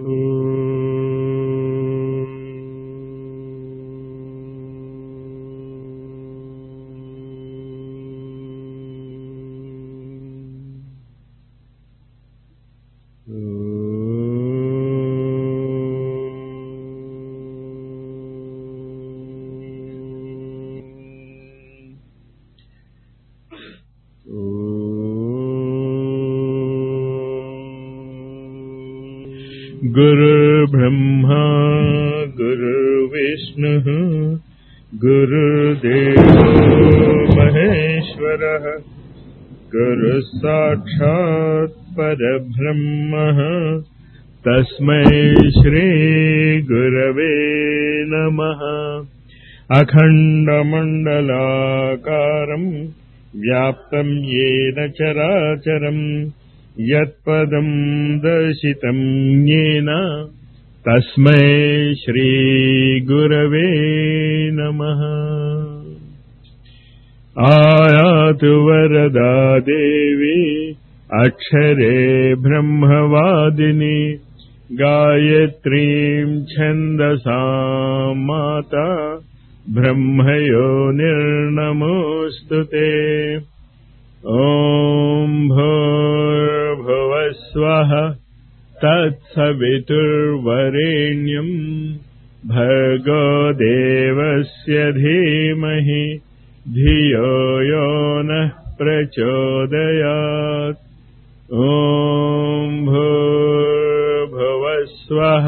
गुरुर्ब्रह्मा गुरुर्विष्णुः गुरुर्देवो महेश्वरः गुरुसाक्षात् परब्रह्मः तस्मै श्री गुरवे नमः। अखण्डमण्डलाकारं व्याप्तं येन चराचरम् यत्पदं दर्शितं येन तस्मै श्री गुरवे नमः। आयातु वरदा देवी अक्षरे ब्रह्मवादिनी गायत्रीं छन्दसा माता ब्रह्मयोनिर्नमोऽस्तुते। ॐ भूर्भुवस्वः तत्सवितुर्वरेण्यं भर्गो देवस्य धीमहि धियो यो नः प्रचोदयात्। ॐ भूर्भुवस्वः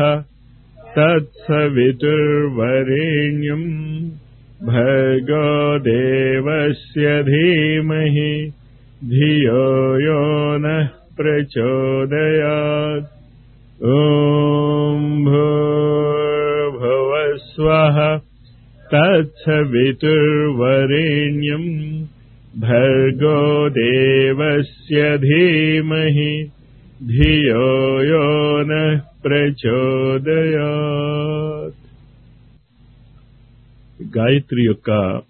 तत्सवितुर्वरेण्यं भर्गो देवस्य धीमहि धियो यो नः प्रचोदयात्। ॐ भूर्भुवस्वः तत्सवितुर्वरेण्यं भर्गो देवस्य धीमहि धियो यो नः प्रचोदयात्। గాయత్రి యొక్క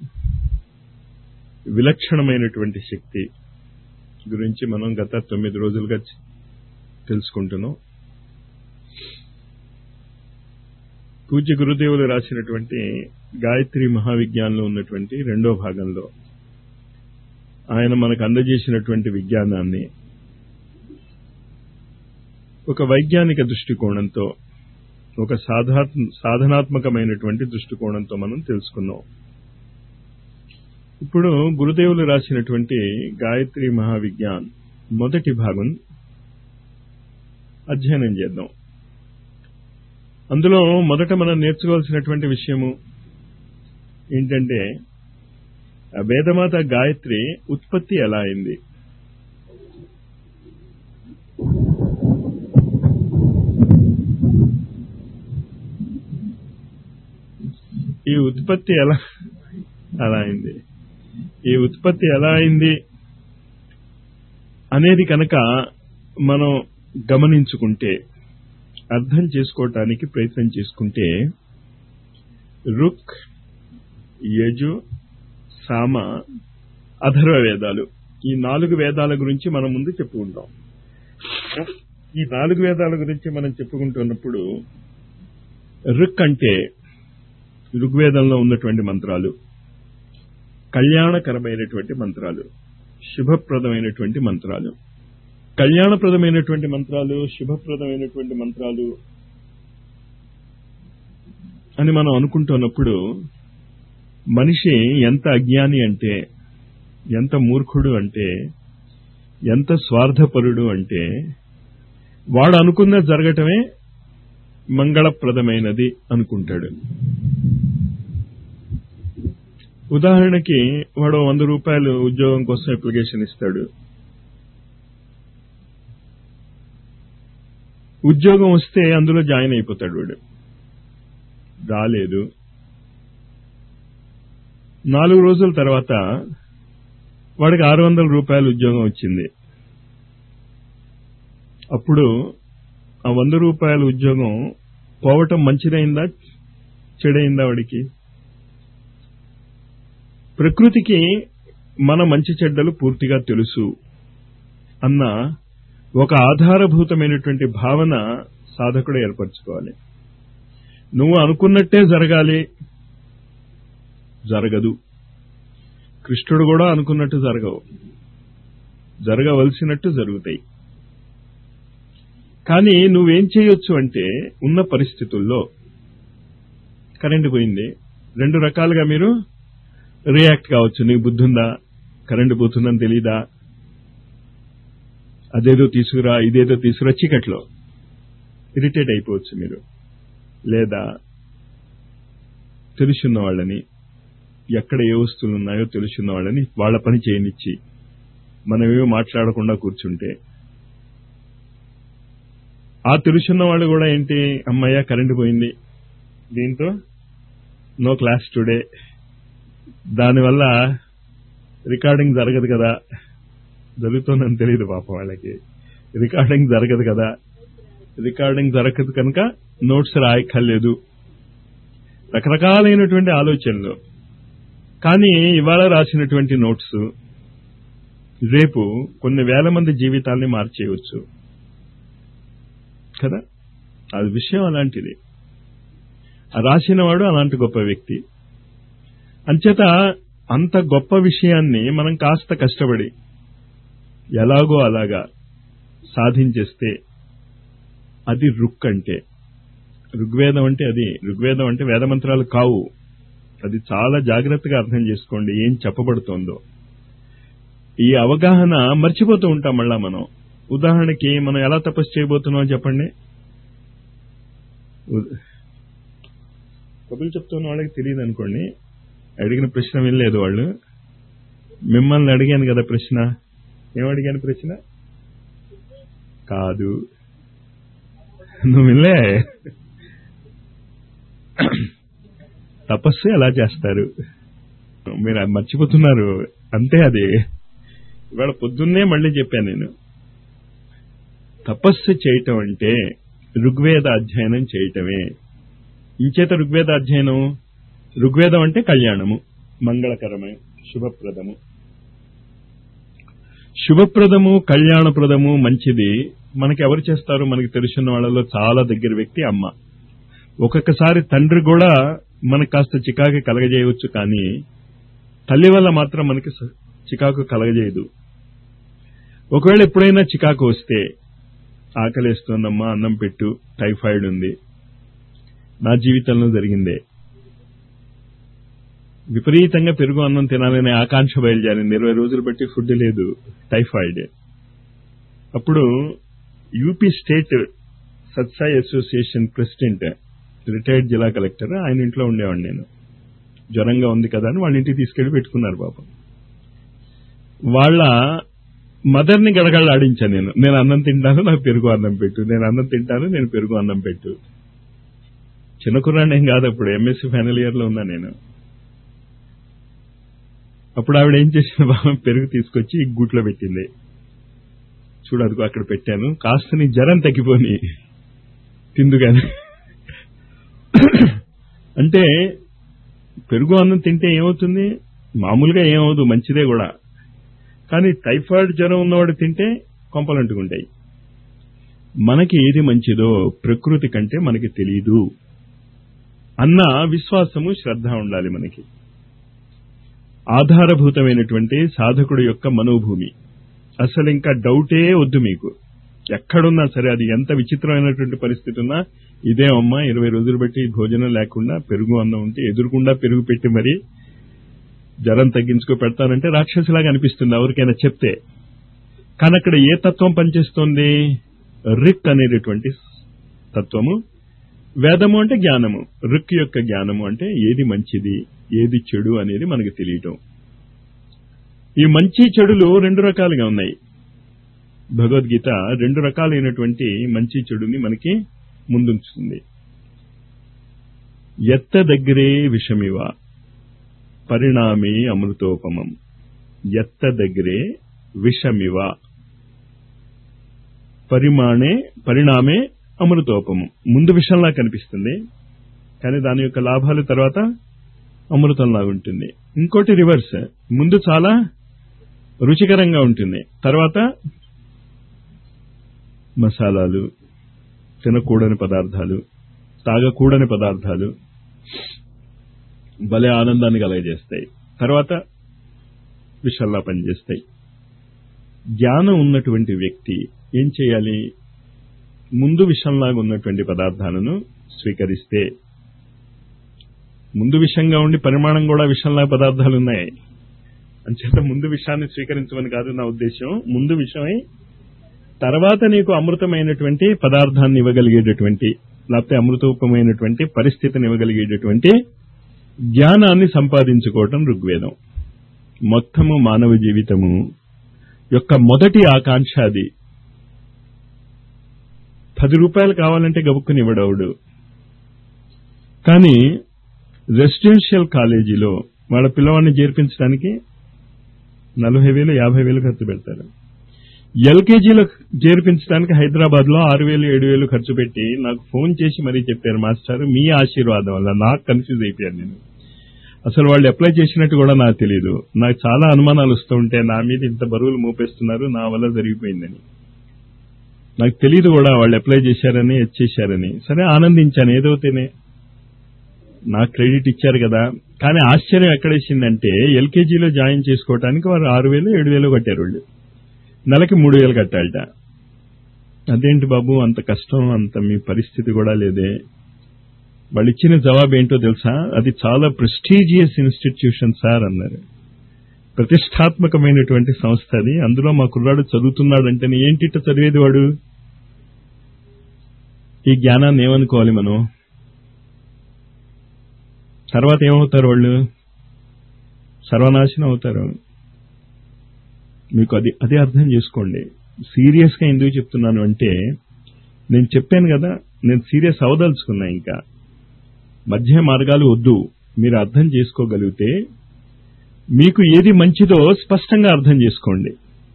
విలక్షణమైనటువంటి శక్తి గురించి మనం గత 9 రోజులుగా తెలుసుకుంటున్నాం. పూజ్య గురుదేవులు రాసినటువంటి గాయత్రి మహావిజ్ఞానంలో ఉన్నటువంటి 2వ భాగంలో ఆయన మనకు అందజేసినటువంటి విజ్ఞానాన్ని ఒక వైజ్ఞానిక దృష్టికోణంతో, ఒక సాధనాత్మకమైనటువంటి దృష్టికోణంతో మనం తెలుసుకున్నాం. ఇప్పుడు గురుదేవులు రాసినటువంటి గాయత్రి మహావిజ్ఞాన్ మొదటి భాగం అధ్యయనం చేద్దాం. అందులో మొదట మనం నేర్చుకోవాల్సినటువంటి విషయము ఏంటంటే, వేదమాత గాయత్రి ఉత్పత్తి ఎలా అయింది. ఈ ఉత్పత్తి ఎలా అయింది, ఈ ఉత్పత్తి ఎలా అయింది అనేది కనుక మనం గమనించుకుంటే, అర్థం చేసుకోవటానికి ప్రయత్నం చేసుకుంటే, రుక్, యజు, సామ, అథర్వ వేదాలు, ఈ 4 వేదాల గురించి మనం ముందు చెప్పుకుంటాం. ఈ 4 వేదాల గురించి మనం చెప్పుకుంటున్నప్పుడు రుక్ అంటే ఋగ్వేదంలో ఉన్నటువంటి మంత్రాలు, కళ్యాణకరమైనటువంటి మంత్రాలు, శుభప్రదమైనటువంటి మంత్రాలు. కళ్యాణప్రదమైనటువంటి మంత్రాలు, శుభప్రదమైనటువంటి మంత్రాలు అని మనం అనుకుంటున్నప్పుడు మనిషి ఎంత అజ్ఞాని అంటే, ఎంత మూర్ఖుడు అంటే, ఎంత స్వార్థపరుడు అంటే, వాడు అనుకున్నది జరగటమే మంగళప్రదమైనది అనుకుంటాడు. ఉదాహరణకి వాడు 100 రూపాయలు ఉద్యోగం కోసం అప్లికేషన్ ఇస్తాడు. ఉద్యోగం వస్తే అందులో జాయిన్ అయిపోతాడు. వాడు రాలేదు, 4 రోజుల తర్వాత వాడికి 600 రూపాయల ఉద్యోగం వచ్చింది. అప్పుడు ఆ 100 రూపాయల ఉద్యోగం పోవటం మంచిదైందా చెడైందా? వాడికి ప్రకృతికి మన మంచి చెడ్డలు పూర్తిగా తెలుసు అన్న ఒక ఆధారభూతమైనటువంటి భావన సాధకుడు ఏర్పరచుకోవాలి. నువ్వు అనుకున్నట్టే జరగాలి, జరగదు. కృష్ణుడు కూడా అనుకున్నట్టు జరగవు, జరగవలసినట్టు జరుగుతాయి. కానీ నువ్వేం చేయొచ్చు అంటే, ఉన్న పరిస్థితుల్లో కరెంటు పోయింది, రెండు రకాలుగా మీరు రియాక్ట్ కావచ్చు. నీకు బుద్ధి ఉందా, కరెంటు పోతుందని తెలీదా, అదేదో తీసుకురా ఇదేదో తీసుకురా, చీకట్లో ఇరిటేట్ అయిపోవచ్చు మీరు. లేదా తెలుసున్న వాళ్ళని, ఎక్కడ ఏ వస్తువులు ఉన్నాయో తెలుసున్న వాళ్ళని వాళ్ళ పని చేయనిచ్చి మనమేమో మాట్లాడకుండా కూర్చుంటే, ఆ తెలుసున్న వాళ్ళు కూడా ఏంటి, అమ్మయ్య కరెంటు పోయింది, దీంతో నో క్లాస్ టుడే, దానివల్ల రికార్డింగ్ జరగదు కదా, జరుగుతుందని తెలియదు పాపం వాళ్ళకి, రికార్డింగ్ జరగదు కదా, రికార్డింగ్ జరగదు కనుక నోట్స్ రాయక్కర్లేదు, రకరకాలైనటువంటి ఆలోచనలు. కానీ ఇవాళ రాసినటువంటి నోట్స్ రేపు కొన్ని వేల మంది జీవితాల్ని మార్చేయవచ్చు కదా. అది విషయం అలాంటిది. రాసినవాడు అలాంటి గొప్ప వ్యక్తి. అంచేత అంత గొప్ప విషయాన్ని మనం కాస్త కష్టపడి ఎలాగో అలాగా సాధించేస్తే అది రుక్ అంటే. ఋగ్వేదం అంటే అది. ఋగ్వేదం అంటే వేదమంత్రాలు కావు. అది చాలా జాగ్రత్తగా అర్థం చేసుకోండి ఏం చెప్పబడుతోందో. ఈ అవగాహన మర్చిపోతూ ఉంటాం మళ్ళా మనం. ఉదాహరణకి మనం ఎలా తపస్సు చేయబోతున్నాం చెప్పండి. కబులు చెప్తున్న వాళ్ళకి తెలియదు అనుకోండి, అడిగిన ప్రశ్న వినలేదు వాళ్ళు. మిమ్మల్ని అడిగాను కదా ప్రశ్న, ఏమడిగాను ప్రశ్న? కాదు, నువ్వు వినలే. తపస్సు ఎలా చేస్తారు మీరు అది మర్చిపోతున్నారు అంతే. అది ఇవాళ పొద్దున్నే మళ్ళీ చెప్పాను నేను. తపస్సు చేయటం అంటే ఋగ్వేద అధ్యయనం చేయటమే. ఇంచేత ఋగ్వేద అధ్యయనం, ఋగ్వేదం అంటే కళ్యాణము, మంగళకరమే, శుభప్రదము. శుభప్రదము, కళ్యాణప్రదము, మంచిది మనకి ఎవరు చేస్తారు? మనకి తెలుసున్న వాళ్ళలో చాలా దగ్గర వ్యక్తి అమ్మ. ఒక్కొక్కసారి తండ్రి కూడా మనకు కాస్త చికాకు కలగజేయవచ్చు, కానీ తల్లి వల్ల మాత్రం మనకి చికాకు కలగజేయదు. ఒకవేళ ఎప్పుడైనా చికాకు వస్తే, ఆకలేస్తోందమ్మా అన్నం పెట్టు, టైఫాయిడ్ ఉంది, నా జీవితంలో జరిగిందే. విపరీతంగా పెరుగు అన్నం తినాలనే ఆకాంక్ష బయలుదేరింది, 20 రోజులు బట్టి ఫుడ్ లేదు, టైఫాయిడ్. అప్పుడు యూపీ స్టేట్ సత్సాయి అసోసియేషన్ ప్రెసిడెంట్, రిటైర్డ్ జిల్లా కలెక్టర్, ఆయన ఇంట్లో ఉండేవాడిని నేను. జ్వరంగా ఉంది కదా అని వాళ్ళ ఇంటికి తీసుకెళ్లి పెట్టుకున్నారు పాపం. వాళ్ళ మదర్ని గడగడలాడించాను నేను. నేను అన్నం తింటాను, నాకు పెరుగు అన్నం పెట్టు, నేను అన్నం తింటాను, నేను పెరుగు అన్నం పెట్టు. చిన్న కుర్రాన్ని ఏం కాదు, అప్పుడు ఎంఎస్సీ ఫైనల్ ఇయర్ లో ఉన్నా నేను. అప్పుడు ఆవిడ ఏం చేసిన, బాబా పెరుగు తీసుకొచ్చి గూట్లో పెట్టింది. చూడు అదిగో అక్కడ పెట్టాను, కాస్త నీ జ్వరం తగ్గిపోని తిందుగాని. అంటే పెరుగు అన్నం తింటే ఏమవుతుంది? మామూలుగా ఏమవుదు, మంచిదే కూడా. కానీ టైఫాయిడ్ జ్వరం ఉన్నవాడు తింటే కొంపలంటుకుంటాయి. మనకి ఏది మంచిదో ప్రకృతి కంటే మనకి తెలీదు అన్న విశ్వాసము, శ్రద్ధ ఉండాలి మనకి. ఆధారభూతమైనటువంటి సాధకుడు యొక్క మనోభూమి. అసలు ఇంకా డౌటే వద్దు మీకు. ఎక్కడున్నా సరే, అది ఎంత విచిత్రమైనటువంటి పరిస్థితి ఉన్నా, ఇదే అమ్మ 20 రోజులు బట్టి భోజనం లేకుండా పెరుగు అన్నం ఉంటే ఎదురుకుండా పెరుగు పెట్టి మరి జ్వరం తగ్గించుకో పెడతానంటే రాక్షసులాగా అనిపిస్తుంది ఎవరికైనా చెప్తే. కానీ అక్కడ ఏ తత్వం పనిచేస్తోంది? రిక్ అనేటటువంటి తత్వము. వేదము అంటే జ్ఞానము. రిక్ యొక్క జ్ఞానము అంటే ఏది మంచిది ఏది చెడు అనేది మనకు తెలియటం. ఈ మంచి చెడులు రెండు రకాలుగా ఉన్నాయి. భగవద్గీత రెండు రకాలైనటువంటి మంచి చెడుని మనకి ముందుంచుతుంది. ఎత్త దగ్గరే విషమివ పరిణామే అమృతోపమం. ఎత్త దగ్గరే విషమివ పరిణామే అమృతోపమం. ముందు విషంలా కనిపిస్తుంది, కానీ దాని యొక్క లాభాలు తర్వాత అమృతంలా ఉంటుంది. ఇంకోటి రివర్స్, ముందు చాలా రుచికరంగా ఉంటుంది, తర్వాత మసాలాలు తినకూడని పదార్థాలు, తాగకూడని పదార్థాలు భలే ఆనందాన్ని కలగజేస్తాయి, తర్వాత విషంలా పనిచేస్తాయి. జ్ఞానం ఉన్నటువంటి వ్యక్తి ఏం చేయాలి? ముందు విషంలాగా ఉన్నటువంటి పదార్థాలను స్వీకరిస్తే, ముందు విషంగా ఉండి పరిమాణం కూడా విషంలా పదార్థాలు ఉన్నాయి అంచేత ముందు విషయాన్ని స్వీకరించమని కాదు నా ఉద్దేశం. ముందు విషయమై తర్వాత నీకు అమృతమైనటువంటి పదార్థాన్ని ఇవ్వగలిగేటటువంటి, లేకపోతే అమృతోపమైనటువంటి పరిస్థితిని ఇవ్వగలిగేటటువంటి జ్ఞానాన్ని సంపాదించుకోవటం ఋగ్వేదం. మొత్తము మానవ జీవితము యొక్క మొదటి ఆకాంక్ష అది. 10 రూపాయలు కావాలంటే గబుక్కుని ఇవ్వడవుడు. కానీ రెసిడెన్షియల్ కాలేజీలో వాళ్ళ పిల్లవాడిని చేర్పించడానికి 40,000 50,000 ఖర్చు పెడతారు. ఎల్కేజీలో చేర్పించడానికి హైదరాబాద్ లో 6,000 7,000 ఖర్చు పెట్టి నాకు ఫోన్ చేసి మరీ చెప్పారు, మాస్టర్ మీ ఆశీర్వాదం వల్ల. నాకు కన్ఫ్యూజ్ అయిపోయాను నేను. అసలు వాళ్ళు అప్లై చేసినట్టు కూడా నాకు తెలియదు. నాకు చాలా అనుమానాలు వస్తూ ఉంటే నా మీద ఇంత బరువులు మోపేస్తున్నారు, నా వల్ల జరిగిపోయిందని. నాకు తెలియదు కూడా వాళ్ళు అప్లై చేశారని, చేశారని. సరే ఆనందించాను, ఏదైతేనే నాకు క్రెడిట్ ఇచ్చారు కదా. కానీ ఆశ్చర్యం ఎక్కడేసిందంటే ఎల్కేజీలో జాయిన్ చేసుకోవడానికి వారు 6,000 7,000 కట్టారు. వాళ్ళు నెలకి 3,000 కట్టాలట. అదేంటి బాబు అంత కష్టం, అంత మీ పరిస్థితి కూడా లేదే. వాళ్ళు ఇచ్చిన జవాబు ఏంటో తెలుసా? అది చాలా ప్రెస్టీజియస్ ఇన్స్టిట్యూషన్ సార్ అన్నారు. ప్రతిష్టాత్మకమైనటువంటి సంస్థ అది. అందులో మా కుర్రాడు చదువుతున్నాడంటేనే ఏంటిట చదివేది వాడు? ఈ జ్ఞానాన్ని ఏమనుకోవాలి మనం? తర్వాత ఏమవుతారు వాళ్ళు? సర్వనాశనం అవుతారు. మీకు అదే అర్థం చేసుకోండి. సీరియస్ గా ఎందుకు చెప్తున్నాను అంటే, నేను చెప్పాను కదా, నేను సీరియస్ అవదలుచుకున్నా. ఇంకా మధ్య మార్గాలు వద్దు. మీరు అర్థం చేసుకోగలిగితే మీకు ఏది మంచిదో స్పష్టంగా అర్థం చేసుకోండి.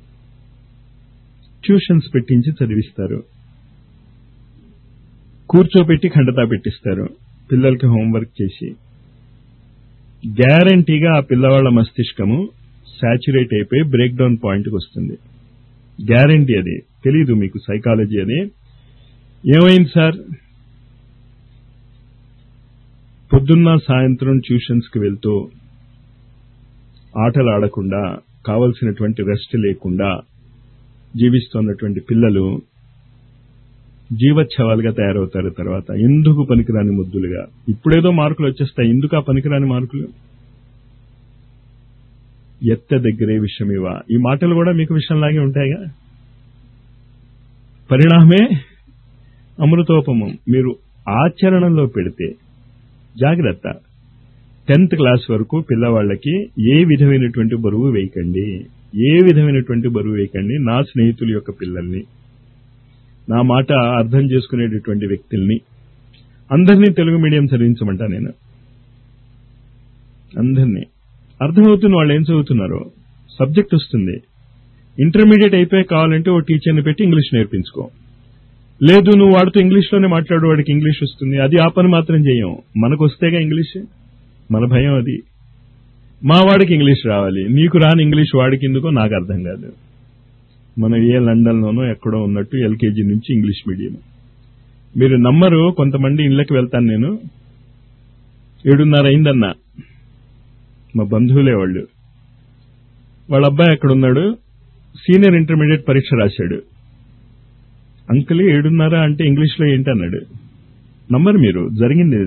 ట్యూషన్స్ పెట్టించి చదివిస్తారు, కూర్చోపెట్టి ఖండతా పెట్టిస్తారు పిల్లలకి హోంవర్క్ చేసి. గ్యారంటీగా ఆ పిల్లవాళ్ల మస్తిష్కము సాచ్యురేట్ అయిపోయి బ్రేక్ డౌన్ పాయింట్కి వస్తుంది. గ్యారంటీ అది. తెలీదు మీకు సైకాలజీ అది. ఏమైంది సార్? పొద్దున్న సాయంత్రం ట్యూషన్స్ కి వెళ్తూ ఆటలు ఆడకుండా, కావలసినటువంటి రెస్ట్ లేకుండా జీవిస్తున్నటువంటి పిల్లలు జీవచ్ఛవాలుగా తయారవుతారు. తర్వాత ఎందుకు పనికిరాని ముద్దులుగా. ఇప్పుడేదో మార్కులు వచ్చేస్తాయి, ఎందుకు ఆ పనికిరాని మార్కులు? ఎత్త దగ్గరే విషమివా. ఈ మాటలు కూడా మీకు విషయంలాగే ఉంటాయిగా. పరిణామే అమృతోపమం. మీరు ఆచరణలో పెడితే జాగ్రత్త. 10th క్లాస్ వరకు పిల్లవాళ్ళకి ఏ విధమైనటువంటి బరువు వేయకండి, ఏ విధమైనటువంటి బరువు వేయకండి. నా స్నేహితుల యొక్క పిల్లల్ని, నా మాట అర్థం చేసుకునేటటువంటి వ్యక్తుల్ని అందరినీ తెలుగు మీడియం చదివించమంటా నేను. అందరినీ అర్థమవుతుంది వాళ్ళు ఏం చదువుతున్నారో, సబ్జెక్ట్ వస్తుంది. ఇంటర్మీడియట్ అయిపోయి కావాలంటే ఓ టీచర్ని పెట్టి ఇంగ్లీష్ నేర్పించుకో. లేదు నువ్వు వాడితో ఇంగ్లీష్లోనే మాట్లాడు, వాడికి ఇంగ్లీష్ వస్తుంది. అది ఆ పని మాత్రం చేయం. మనకు వస్తేగా ఇంగ్లీష్, మన భయం అది. మా వాడికి ఇంగ్లీష్ రావాలి, నీకు రాని ఇంగ్లీష్ వాడికి ఎందుకో నాకు అర్థం కాదు. మనం ఏ లండన్లోనో ఎక్కడో ఉన్నట్టు ఎల్కేజీ నుంచి ఇంగ్లీష్ మీడియం. మీరు నమ్మరు, కొంతమంది ఇళ్లకి వెళ్తాను నేను. 7:30 అయిందన్నా, మా బంధువులే వాళ్ళు. వాళ్ళ అబ్బాయి ఎక్కడున్నాడు, సీనియర్ ఇంటర్మీడియట్ పరీక్ష రాశాడు. అంకుల్ 7:30 అంటే ఇంగ్లీష్లో ఏంటన్నాడు. నమ్మరు మీరు, జరిగింది.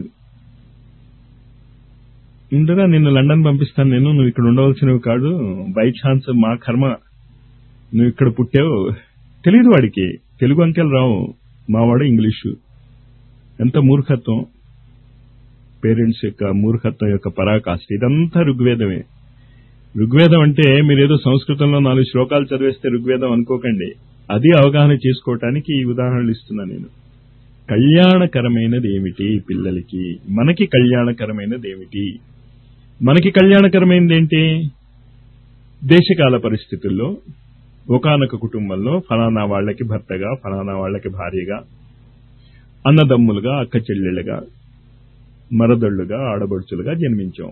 ఉండగా నిన్ను లండన్ పంపిస్తాను నేను, నువ్వు ఇక్కడ ఉండవలసినవి కాదు, బై ఛాన్స్ మా కర్మ నువ్వు ఇక్కడ పుట్టావు. తెలీదు వాడికి, తెలుగు అంకెలు రావు, మావాడు ఇంగ్లీషు. ఎంత మూర్ఖత్వం, పేరెంట్స్ యొక్క మూర్ఖత్వం యొక్క పరాకాష్ఠ. ఇదంతా ఋగ్వేదమే. ఋగ్వేదం అంటే మీరేదో సంస్కృతంలో 4 శ్లోకాలు చదివేస్తే ఋగ్వేదం అనుకోకండి. అది అవగాహన చేసుకోవటానికి ఈ ఉదాహరణలు ఇస్తున్నా నేను. కళ్యాణకరమైనది ఏమిటి పిల్లలకి, మనకి కళ్యాణకరమైనది ఏమిటి? మనకి కళ్యాణకరమైనది ఏంటి? దేశకాల పరిస్థితుల్లో ఒకానొక కుటుంబంలో ఫలానా వాళ్లకి భర్తగా, ఫలానా వాళ్లకి భార్యగా, అన్నదమ్ములుగా, అక్క చెల్లెళ్ళుగా, మరదళ్లుగా, ఆడబడుచులుగా జన్మించాం.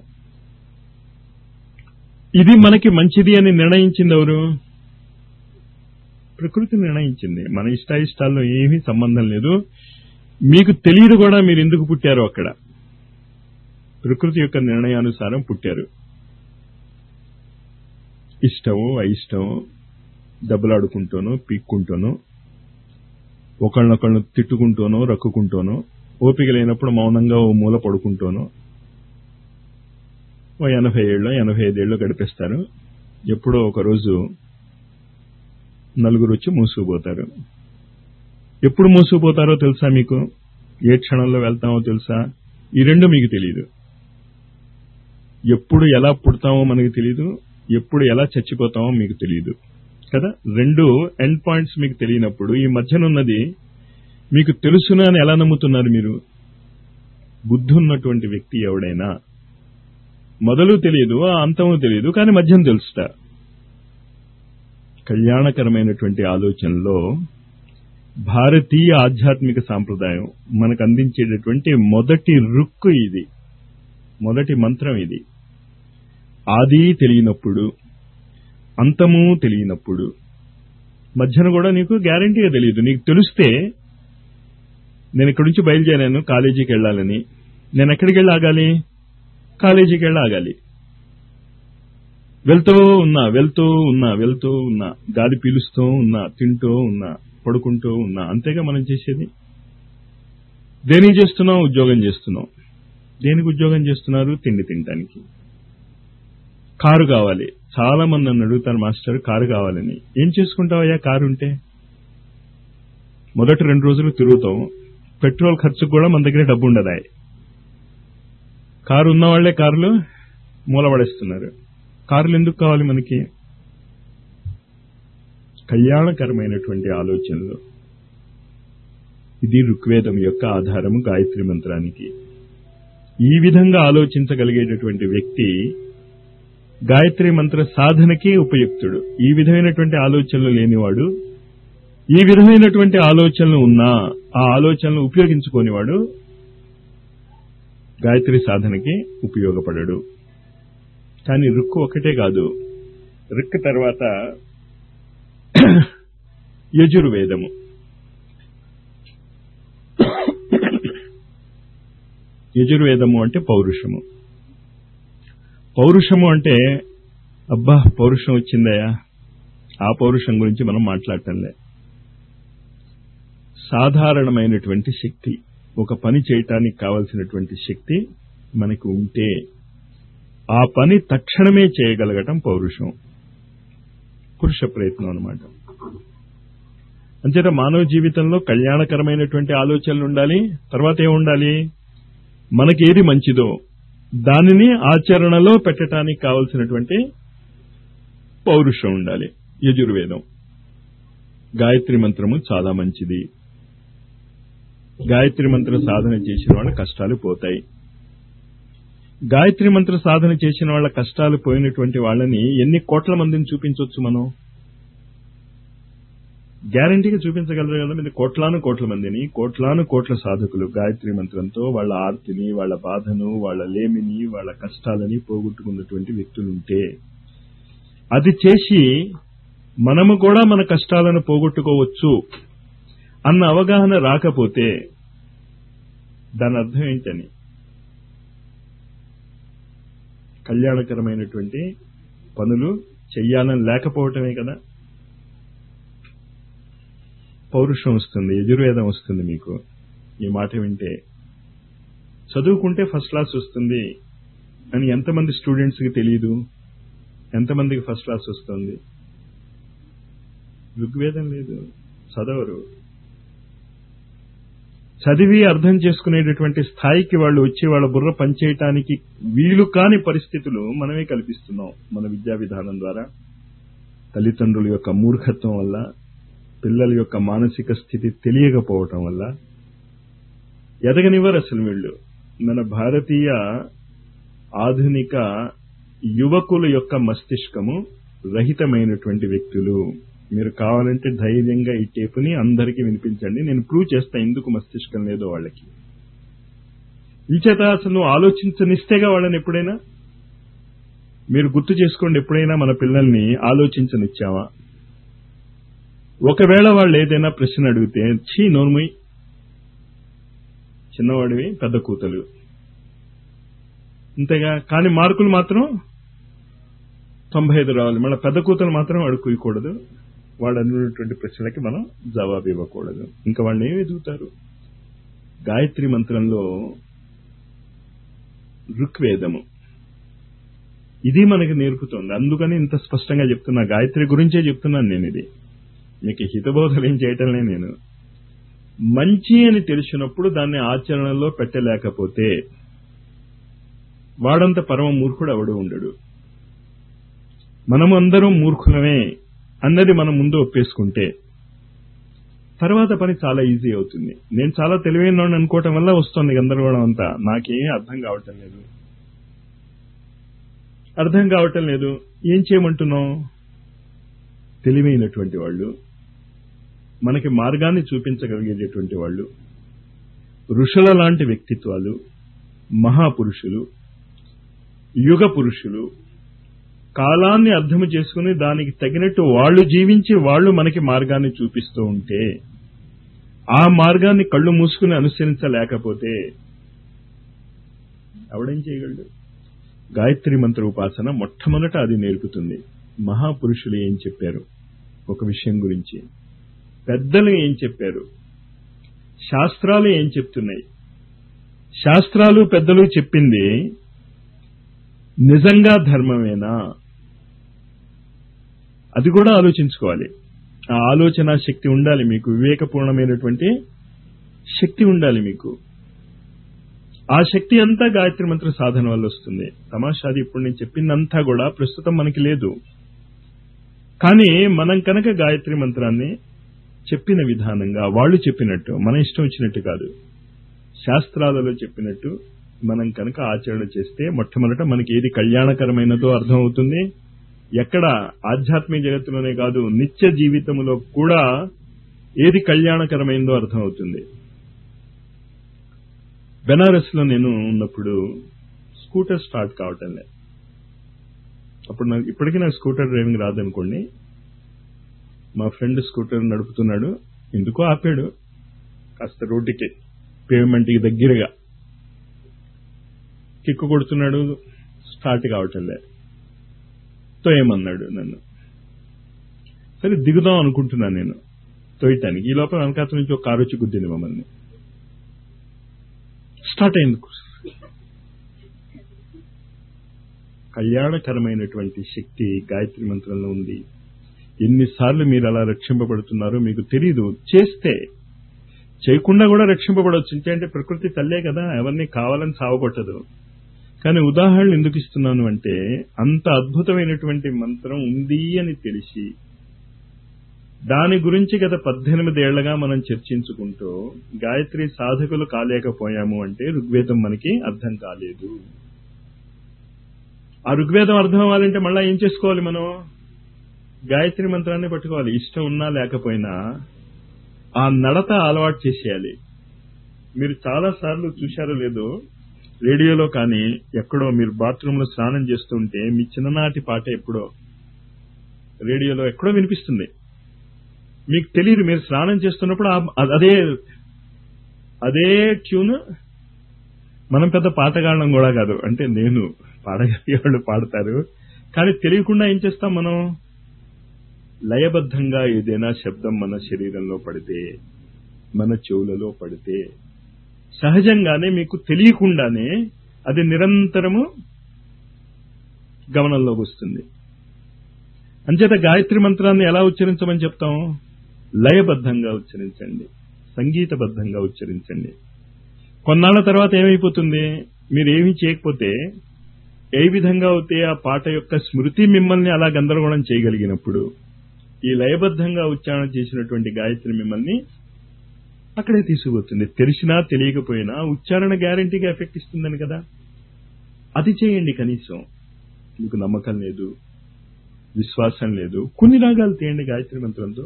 ఇది మనకి మంచిది అని నిర్ణయించింది ఎవరు? ప్రకృతి నిర్ణయించింది. మన ఇష్టాయిష్టాల్లో ఏమీ సంబంధం లేదు. మీకు తెలియదు కూడా మీరు ఎందుకు పుట్టారో అక్కడ. ప్రకృతి యొక్క నిర్ణయానుసారం పుట్టారు. ఇష్టము అయిష్టము, దెబ్బలాడుకుంటూనో పీక్కుంటూనో, ఒకళ్ళనొకళ్ళను తిట్టుకుంటూనో రక్కుకుంటూనో, ఓపిక లేనప్పుడు మౌనంగా ఓ మూల పడుకుంటూనో ఓ 80 ఏళ్ళు 85 ఏళ్ళు గడిపేస్తారు. ఎప్పుడో ఒకరోజు నలుగురు వచ్చి మూసుకుపోతారు. ఎప్పుడు మూసుకుపోతారో తెలుసా మీకు? ఏ క్షణంలో వెళ్తామో తెలుసా? ఈ రెండు మీకు తెలియదు. ఎప్పుడు ఎలా పుడతామో మనకు తెలియదు, ఎప్పుడు ఎలా చచ్చిపోతామో మీకు తెలియదు కదా. రెండు ఎండ్ పాయింట్స్ మీకు తెలియనప్పుడు ఈ మధ్యనున్నది మీకు తెలుసునా అని ఎలా నమ్ముతున్నారు మీరు? బుద్ధి ఉన్నటువంటి వ్యక్తి ఎవడైనా మొదలు తెలియదు, ఆ అంతము తెలియదు, కానీ మధ్యం తెలుస్తా. కళ్యాణకరమైనటువంటి ఆలోచనలో భారతీయ ఆధ్యాత్మిక సాంప్రదాయం మనకు అందించేటటువంటి మొదటి రుక్కు ఇది, మొదటి మంత్రం ఇది. ఆది తెలియనప్పుడు, అంతము తెలియనప్పుడు, మధ్యన కూడా నీకు గ్యారంటీగా తెలియదు. నీకు తెలిస్తే నేను ఇక్కడి నుంచి బయలుదేరాను కాలేజీకి వెళ్ళాలని, నేను ఎక్కడికి వెళ్ళి ఆగాలి? కాలేజీకి వెళ్ళి ఆగాలి. వెళ్తూ ఉన్నా, గాలి పీలుస్తూ ఉన్నా, తింటూ ఉన్నా, పడుకుంటూ ఉన్నా, అంతేగా మనం చేసేది. దేనికి చేస్తున్నాం? ఉద్యోగం చేస్తున్నాం. దేనికి ఉద్యోగం చేస్తున్నారు? తిండి తినడానికి. కారు కావాలి. చాలా మంది నన్ను అడుగుతారు, మాస్టర్ కారు కావాలని. ఏం చేసుకుంటావయ్యా కారు ఉంటే? మొదటి 2 రోజులు తిరుగుతాం, పెట్రోల్ ఖర్చుకు కూడా మన దగ్గర డబ్బు ఉండదా? కారు ఉన్నవాళ్లే కారులు మూలపడేస్తున్నారు. కారులు ఎందుకు కావాలి మనకి? కళ్యాణకరమైనటువంటి ఆలోచనలు. ఇది ఋగ్వేదం యొక్క ఆధారము గాయత్రి మంత్రానికి. ఈ విధంగా ఆలోచించగలిగేటటువంటి వ్యక్తి గాయత్రి మంత్ర సాధనకి ఉపయుక్తుడు. ఈ విధమైనటువంటి ఆలోచనలు లేనివాడు, ఈ విధమైనటువంటి ఆలోచనలు ఉన్నా ఆ ఆలోచనలు ఉపయోగించుకోనివాడు గాయత్రి సాధనకి ఉపయోగపడడు. కానీ రుక్కు ఒకటే కాదు, రుక్కు తర్వాత యజుర్వేదము. యజుర్వేదము అంటే పౌరుషము. పౌరుషము అంటే అబ్బా పౌరుషం వచ్చిందయా, ఆ పౌరుషం గురించి మనం మాట్లాడటంలే. సాధారణమైనటువంటి శక్తి, ఒక పని చేయటానికి కావలసినటువంటి శక్తి మనకు ఉంటే ఆ పని తక్షణమే చేయగలగటం పౌరుషం, పురుష ప్రయత్నం అన్నమాట. అంచేత మానవ జీవితంలో కళ్యాణకరమైనటువంటి ఆలోచనలు ఉండాలి. తర్వాత ఏముండాలి? మనకేది మంచిదో దానిని ఆచరణలో పెట్టడానికి కావలసినటువంటి పౌరుషం ఉండాలి. యజుర్వేదం. గాయత్రి మంత్రము చాలా మంచిది. గాయత్రి మంత్ర సాధన చేసిన వాళ్ళ కష్టాలు పోతాయి. గాయత్రి మంత్ర సాధన చేసిన వాళ్ళ కష్టాలు పోయినటువంటి వాళ్ళని ఎన్ని కోట్ల మందిని చూపించవచ్చు మనం? గ్యారంటీగా చూపించగలరు కదా. మీరు కోట్ల మందిని, కోట్ల సాధకులు గాయత్రి మంత్రంతో వాళ్ళ ఆర్తిని, వాళ్ళ బాధను, వాళ్ళ లేమిని, వాళ్ళ కష్టాలని పోగొట్టుకున్నటువంటి వ్యక్తులుంటే, అది చేసి మనము కూడా మన కష్టాలను పోగొట్టుకోవచ్చు అన్న అవగాహన రాకపోతే దాని అర్థం ఏంటని? కళ్యాణకరమైనటువంటి పనులు చెయ్యాలని లేకపోవటమే కదా. పౌరుషం వస్తుంది, యజుర్వేదం వస్తుంది మీకు. ఈ మాట వింటే చదువుకుంటే ఫస్ట్ క్లాస్ వస్తుంది అని ఎంతమంది స్టూడెంట్స్కి తెలియదు? ఎంతమందికి ఫస్ట్ క్లాస్ వస్తుంది? ఋగ్వేదం లేదు, చదవరు. చదివి అర్థం చేసుకునేటటువంటి స్థాయికి వాళ్ళు వచ్చి వాళ్ళ బుర్ర పనిచేయటానికి వీలు కాని పరిస్థితులు మనమే కల్పిస్తున్నాం మన విద్యా విధానం ద్వారా. తల్లిదండ్రుల యొక్క మూర్ఖత్వం వల్ల, పిల్లల యొక్క మానసిక స్థితి తెలియకపోవటం వల్ల ఎదగనివ్వరు అసలు వీళ్ళు. మన భారతీయ ఆధునిక యువకుల యొక్క మస్తిష్కము రహితమైనటువంటి వ్యక్తులు. మీరు కావాలంటే ధైర్యంగా ఈ టేపుని అందరికీ వినిపించండి, నేను ప్రూవ్ చేస్తా ఎందుకు మస్తిష్కం లేదో వాళ్ళకి. ఇంచేత అసలు నువ్వు ఆలోచించనిస్తేగా వాళ్ళని ఎప్పుడైనా మీరు గుర్తు చేసుకోండి. ఎప్పుడైనా మన పిల్లల్ని ఆలోచించనిచ్చావా? ఒకవేళ వాళ్ళు ఏదైనా ప్రశ్న అడిగితే ఛీ నోర్ముయ్ చిన్నవాడివి పెద్ద కూతలు, అంతేగా. కానీ మార్కులు మాత్రం 95 రావాలి. మళ్ళీ పెద్ద కూతలు మాత్రం వాడు కుయకూడదు, వాడు అన్నటువంటి ప్రశ్నలకి మనం జవాబు ఇవ్వకూడదు. ఇంకా వాళ్ళు ఏమి ఎదుగుతారు? గాయత్రి మంత్రంలో ఋగ్వేదము ఇది మనకి నేర్పుతోంది. అందుకని ఇంత స్పష్టంగా చెప్తున్నా, గాయత్రి గురించే చెప్తున్నాను నేను. ఇది మీకు హితబోధలు ఏం చేయటంలే. నేను మంచి అని తెలిసినప్పుడు దాన్ని ఆచరణలో పెట్టలేకపోతే వాడంత పరమ మూర్ఖుడు ఎవడు ఉండడు. మనము అందరం మూర్ఖులమే అన్నది మనం ముందు ఒప్పేసుకుంటే తర్వాత పని చాలా ఈజీ అవుతుంది. నేను చాలా తెలివైన అనుకోవటం వల్ల వస్తుంది గందరగోళం అంతా. నాకేమీ అర్థం కావటం లేదు. ఏం చేయమంటున్నాం? తెలివైనటువంటి వాళ్ళు, మనకి మార్గాన్ని చూపించగలిగేటటువంటి వాళ్ళు, ఋషుల లాంటి వ్యక్తిత్వాలు, మహాపురుషులు, యుగ పురుషులు, కాలాన్ని అర్థం చేసుకుని దానికి తగినట్టు వాళ్ళు జీవించి వాళ్ళు మనకి మార్గాన్ని చూపిస్తూ ఉంటే, ఆ మార్గాన్ని కళ్ళు మూసుకుని అనుసరించలేకపోతే ఎవడేం చేయగలడు? గాయత్రి మంత్ర ఉపాసన మొట్టమొదట అది నేర్పుతుంది. మహాపురుషులు ఏం చెప్పారు ఒక విషయం గురించి, పెద్దలు ఏం చెప్పారు, శాస్త్రాలు ఏం చెప్తున్నాయి. శాస్త్రాలు పెద్దలు చెప్పింది నిజంగా ధర్మమేనా? అది కూడా ఆలోచించుకోవాలి. ఆ ఆలోచన శక్తి ఉండాలి మీకు, వివేకపూర్ణమైనటువంటి శక్తి ఉండాలి మీకు. ఆ శక్తి అంతా గాయత్రి మంత్ర సాధన వల్ల వస్తుంది. తమాషాది ఇప్పుడు నేను చెప్పిందంతా కూడా ప్రస్తుతం మనకి లేదు. కానీ మనం కనుక గాయత్రి మంత్రాన్ని చెప్పిన విధానంగా, వాళ్ళు చెప్పినట్టు, మన ఇష్టం వచ్చినట్టు కాదు, శాస్త్రాలలో చెప్పినట్టు మనం కనుక ఆచరణ చేస్తే మొట్టమొదట మనకి ఏది కళ్యాణకరమైనదో అర్థమవుతుంది. ఎక్కడ ఆధ్యాత్మిక జగత్తులోనే కాదు, నిత్య జీవితంలో కూడా ఏది కళ్యాణకరమైందో అర్థమవుతుంది. బెనారస్ లో నేను ఉన్నప్పుడు స్కూటర్ స్టార్ట్ కావటం లేదు. అప్పుడు ఇప్పటికీ నాకు స్కూటర్ డ్రైవింగ్ రాదనుకోండి. మా ఫ్రెండ్ స్కూటర్ నడుపుతున్నాడు, ఎందుకో ఆపాడు కాస్త రోడ్డుకి, పేమెంట్కి దగ్గరగా కిక్కు కొడుతున్నాడు, స్టార్ట్ కావటం లేదు. తోయమన్నాడు నన్ను. సరే దిగుదాం అనుకుంటున్నాను నేను తోయటానికి. ఈ లోపల వెనకాత నుంచి ఒక కారు వచ్చి గుద్దింది మమ్మల్ని. స్టార్ట్ అయింది. కళ్యాణకరమైనటువంటి శక్తి గాయత్రి మంత్రంలో ఉంది. ఎన్నిసార్లు మీరు అలా రక్షింపబడుతున్నారో మీకు తెలీదు. చేస్తే చేయకుండా కూడా రక్షింపబడవచ్చు. అంటే ప్రకృతి తల్లే కదా, ఎవరిని కావాలని సావగొట్టదు. కానీ ఉదాహరణలు ఎందుకు ఇస్తున్నాను అంటే, అంత అద్భుతమైనటువంటి మంత్రం ఉంది అని తెలిసి దాని గురించి గత 18 ఏళ్లగా మనం చర్చించుకుంటూ గాయత్రి సాధకులు కాలేకపోయాము అంటే ఋగ్వేదం మనకి అర్థం కాలేదు. ఆ ఋగ్వేదం అర్థం అవ్వాలంటే మళ్ళా ఏం చేసుకోవాలి? మనం గాయత్రి మంత్రాన్ని పట్టుకోవాలి. ఇష్టం ఉన్నా లేకపోయినా ఆ నడత అలవాటు చేసేయాలి. మీరు చాలా సార్లు చూశారో లేదో, రేడియోలో కానీ ఎక్కడో మీరు బాత్రూంలో స్నానం చేస్తుంటే మీ చిన్ననాటి పాట ఎప్పుడో రేడియోలో ఎక్కడో వినిపిస్తుంది. మీకు తెలియదు, మీరు స్నానం చేస్తున్నప్పుడు అదే ట్యూన్. మనం పెద్ద పాటగాళ్ళం కూడా కాదు, అంటే నేను పాడగలిగే వాళ్ళు పాడతారు. కానీ తెలియకుండా ఏం చేస్తాం మనం? లయబద్ధంగా ఏదైనా శబ్దం మన శరీరంలో పడితే, మన చెవులలో పడితే సహజంగానే మీకు తెలియకుండానే అది నిరంతరము గమనంలోకి వస్తుంది. అంచేత గాయత్రి మంత్రాన్ని ఎలా ఉచ్చరించమని చెప్తాం? లయబద్ధంగా ఉచ్చరించండి, సంగీతబద్ధంగా ఉచ్చరించండి. కొన్నాళ్ల తర్వాత ఏమైపోతుంది? మీరేమీ చేయకపోతే ఏ విధంగా అయితే ఆ పాట యొక్క స్మృతి మిమ్మల్ని అలా గందరగోళం చేయగలిగినప్పుడు, ఈ లయబద్ధంగా ఉచ్చారణ చేసినటువంటి గాయత్రి మిమ్మల్ని అక్కడే తీసుకుపోతుంది. తెలిసినా తెలియకపోయినా ఉచ్చారణ గ్యారంటీగా ఎఫెక్ట్ ఇస్తుందని కదా. అది చేయండి. కనీసం మీకు నమ్మకం లేదు, విశ్వాసం లేదు, కొన్ని రాగాలు తీయండి గాయత్రి మంత్రంతో.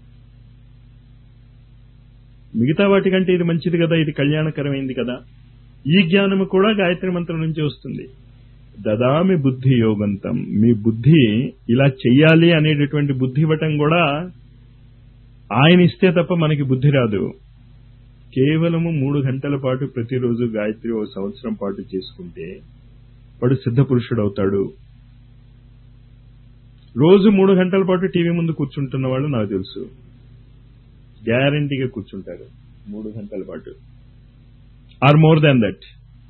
మిగతా వాటికంటే ఇది మంచిది కదా, ఇది కళ్యాణకరమైంది కదా. ఈ జ్ఞానము కూడా గాయత్రి మంత్రం నుంచి వస్తుంది. దదామి బుద్ధి యోగంతం, మీ బుద్ధి ఇలా చెయ్యాలి అనేటటువంటి బుద్ధి ఇవ్వటం కూడా ఆయన ఇస్తే తప్ప మనకి బుద్ధి రాదు. కేవలము 3 గంటల పాటు ప్రతిరోజు గాయత్రి ఓ సంవత్సరం పాటు చేసుకుంటే వాడు సిద్ధ పురుషుడు అవుతాడు. రోజు 3 గంటల పాటు టీవీ ముందు కూర్చుంటున్న వాళ్ళు నాకు తెలుసు, గ్యారంటీగా కూర్చుంటారు 3 గంటల పాటు, ఆర్ మోర్ దాన్ దట్.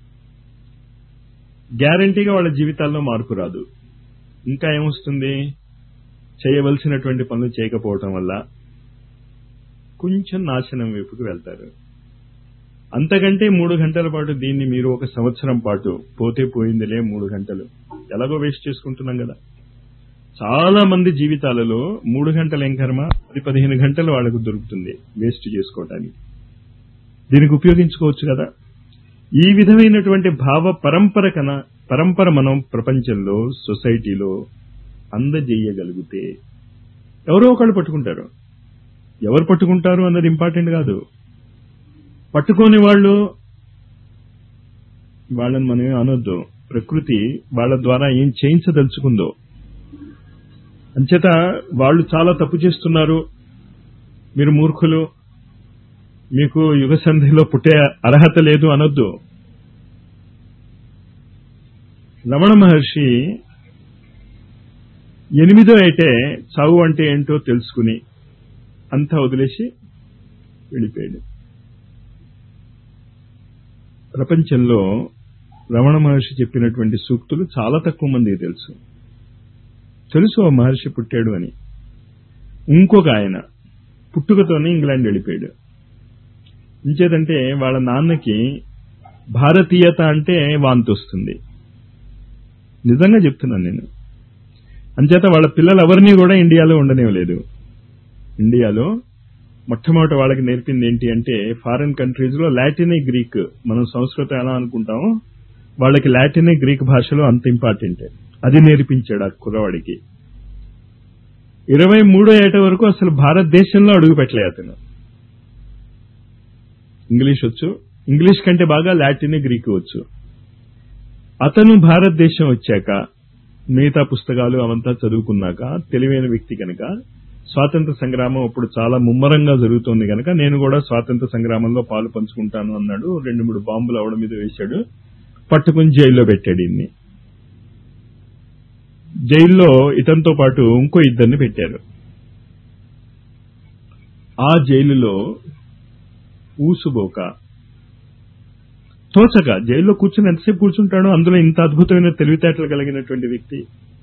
గ్యారంటీగా వాళ్ళ జీవితాల్లో మార్పు రాదు. ఇంకా ఏమొస్తుంది? చేయవలసినటువంటి పనులు చేయకపోవటం వల్ల కొంచెం నాశనం వైపుకు వెళ్తారు. అంతకంటే 3 గంటల పాటు దీన్ని మీరు ఒక సంవత్సరం పాటు, పోతే పోయిందిలే 3 గంటలు ఎలాగో వేస్ట్ చేసుకుంటున్నాం కదా. చాలా మంది జీవితాలలో 3 గంటలు ఏం కర్మ, 10-15 గంటలు వాళ్ళకు దొరుకుతుంది వేస్ట్ చేసుకోవటానికి. దీనికి ఉపయోగించుకోవచ్చు కదా. ఈ విధమైనటువంటి భావ పరంపర మనం ప్రపంచంలో, సొసైటీలో అందజేయగలిగితే ఎవరో ఒకళ్ళు పట్టుకుంటారు. ఎవరు పట్టుకుంటారు అన్నది ఇంపార్టెంట్ కాదు. పట్టుకోని వాళ్ళని మనం అనొద్దు. ప్రకృతి వాళ్ళ ద్వారా ఏం చేయించదలుచుకుందో, అంచేత వాళ్ళు చాలా తప్పు చేస్తున్నారు, మీరు మూర్ఖులు, మీకు యుగ సంధిలో పుట్టే అర్హత లేదు అనొద్దు. రమణ మహర్షి 8వ ఏటే చావు అంటే ఏంటో తెలుసుకుని అంతా వదిలేసి వెళ్ళిపోయాడు. ప్రపంచంలో రమణ మహర్షి చెప్పినటువంటి సూక్తులు చాలా తక్కువ మందికి తెలుసు ఆ మహర్షి పుట్టాడు అని. ఇంకొక ఆయన పుట్టుకతోనే ఇంగ్లాండ్ వెళ్ళిపోయాడు. ఇంచేదంటే వాళ్ళ నాన్నకి భారతీయత అంటే వాంతి వస్తుంది. నిజంగా చెప్తున్నాను నేను. అంచేత వాళ్ళ పిల్లలు ఎవరిని కూడా ఇండియాలో ఉండనివ్వలేదు. ఇండియాలో మొట్టమొదటి వాళ్ళకి నేర్పింది ఏంటి అంటే, ఫారిన్ కంట్రీస్ లో లాటిన్ గ్రీక్, మనం సంస్కృతం ఎలా అనుకుంటామో వాళ్ళకి లాటిన్ గ్రీక్ భాషలో అంత ఇంపార్టెంట్. అది నేర్పించాడు ఆ కుర్రవాడికి. 23వ ఏట వరకు అసలు భారతదేశంలో అడుగు పెట్టలే అతను. ఇంగ్లీష్ వచ్చు, ఇంగ్లీష్ కంటే బాగా లాటిన్ గ్రీక్ వచ్చు. అతను భారతదేశం వచ్చాక మిగతా పుస్తకాలు అవంతా చదువుకున్నాక తెలివైన వ్యక్తి కనుక, స్వాతంత్ర సంగ్రామం అప్పుడు చాలా ముమ్మరంగా జరుగుతోంది కనుక నేను కూడా స్వాతంత్ర సంగ్రామంలో పాలు పంచుకుంటాను అన్నాడు. 2-3 బాంబులు అవడ మీద వేశాడు, పట్టుకుని జైల్లో పెట్టాడు. ఇన్ని జైల్లో ఇతనితో పాటు ఇంకో 2 పెట్టారు. ఆ జైలులో ఊసుబోక తోచక జైల్లో కూర్చుని ఎంతసేపు కూర్చుంటాడో, అందులో ఇంత అద్భుతమైన తెలివితేటలు కలిగినటువంటి వ్యక్తి.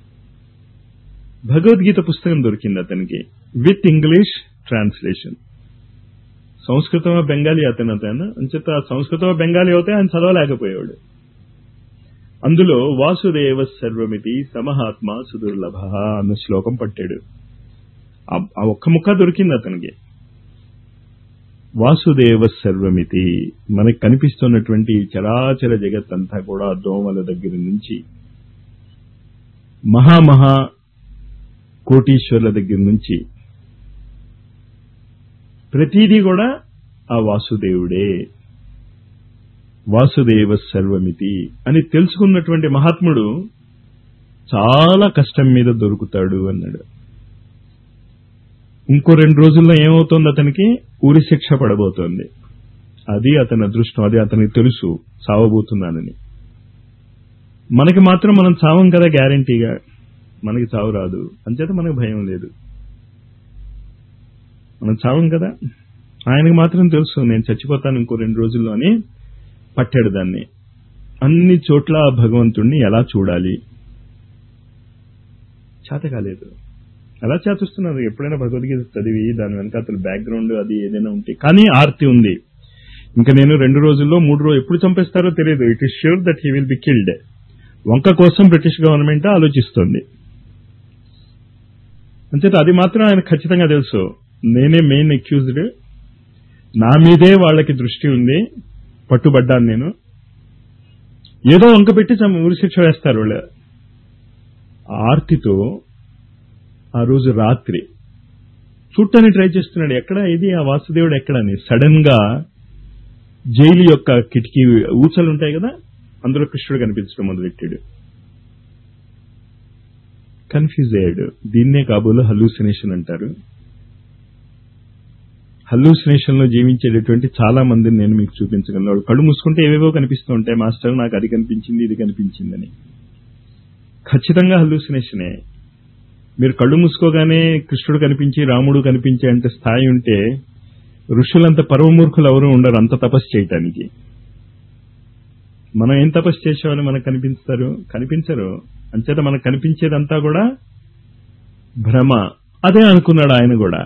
భగవద్గీత పుస్తకం దొరికింది అతనికి విత్ ఇంగ్లీష్ ట్రాన్స్లేషన్. సంస్కృతమా బెంగాలీ అతను అంచేత సంస్కృతమా బెంగాలీ అయితే ఆయన చదవలేకపోయాడు. అందులో వాసుదేవ సర్వమితి సమహాత్మ సుదుర్లభ అన్న శ్లోకం పట్టాడు. ఆ ఒక్క ముక్క దొరికింది అతనికి. వాసుదేవ సర్వమితి, మనకి కనిపిస్తున్నటువంటి చరాచర జగత్తంతా కూడా దోమల దగ్గర నుంచి మహామహా కోటీశ్వర్ల దగ్గర నుంచి ప్రతిదీ కూడా ఆ వాసుదేవుడే. వాసుదేవ సర్వమితి అని తెలుసుకున్నటువంటి మహాత్ముడు చాలా కష్టం మీద దొరుకుతాడు అన్నాడు. ఇంకో 2 రోజుల్లో ఏమవుతోంది, అతనికి ఉరి శిక్ష పడబోతోంది. అది అతని అదృష్టం, అది అతనికి తెలుసు చావబోతున్నానని. మనకి మాత్రం మనం చావం కదా గ్యారంటీగా, మనకి చావు రాదు, అంచేత మనకు భయం లేదు, మనం చావం కదా. ఆయనకు మాత్రం తెలుసు నేను చచ్చిపోతాను ఇంకో 2 రోజుల్లో అని పట్టాడు దాన్ని. అన్ని చోట్ల భగవంతుణ్ణి ఎలా చూడాలి చేత కాలేదు. ఎలా చేతుస్తున్నారు? ఎప్పుడైనా భగవద్గీత చదివి దాని వెనక అతను బ్యాక్గ్రౌండ్ అది ఏదైనా ఉంటే, కానీ ఆర్తి ఉంది. ఇంకా నేను 2 రోజుల్లో 3 రోజులు ఎప్పుడు చంపేస్తారో తెలియదు. It is sure that he will be killed. వంక కోసం బ్రిటిష్ గవర్నమెంట్ ఆలోచిస్తోంది. అంచేత అది మాత్రం ఆయన ఖచ్చితంగా తెలుసు, నేనే మెయిన్ అక్యూజ్డ్, నా మీదే వాళ్ళకి దృష్టి ఉంది, పట్టుబడ్డాను నేను, ఏదో వంక పెట్టి ఉరి శిక్ష వేస్తారు వాళ్ళు. ఆర్తితో ఆ రోజు రాత్రి చూడటానికి ట్రై చేస్తున్నాడు, ఎక్కడ ఇది ఆ వాసుదేవుడు ఎక్కడని. సడన్ గా జైలు యొక్క కిటికీ ఊచలు ఉంటాయి కదా, అందులో కృష్ణుడు కనిపించడం మొదలెట్టాడు. కన్ఫ్యూజ్ అయ్యాడు. దీన్నే కాబోలు హల్యూసినేషన్ అంటారు. హల్యూసినేషన్ లో జీవించేటటువంటి చాలా మందిని నేను మీకు చూపించగలను. వాళ్ళు కళ్ళు మూసుకుంటే ఏవేవో కనిపిస్తూ ఉంటాయి, మాస్టర్ నాకు అది కనిపించింది ఇది కనిపించిందని. ఖచ్చితంగా హల్యూసినేషనే. మీరు కళ్ళు మూసుకోగానే కృష్ణుడు కనిపించి రాముడు కనిపించే అంటే స్థాయి ఉంటే ఋషులంత పరమమూర్ఖులు ఎవరు ఉండరు అంత తపస్సు చేయటానికి. మనం ఏం తపస్సు చేసామని మనకు కనిపించరు. అంచేత మనకు కనిపించేదంతా కూడా భ్రమ. అదే అనుకున్నాడు ఆయన కూడా.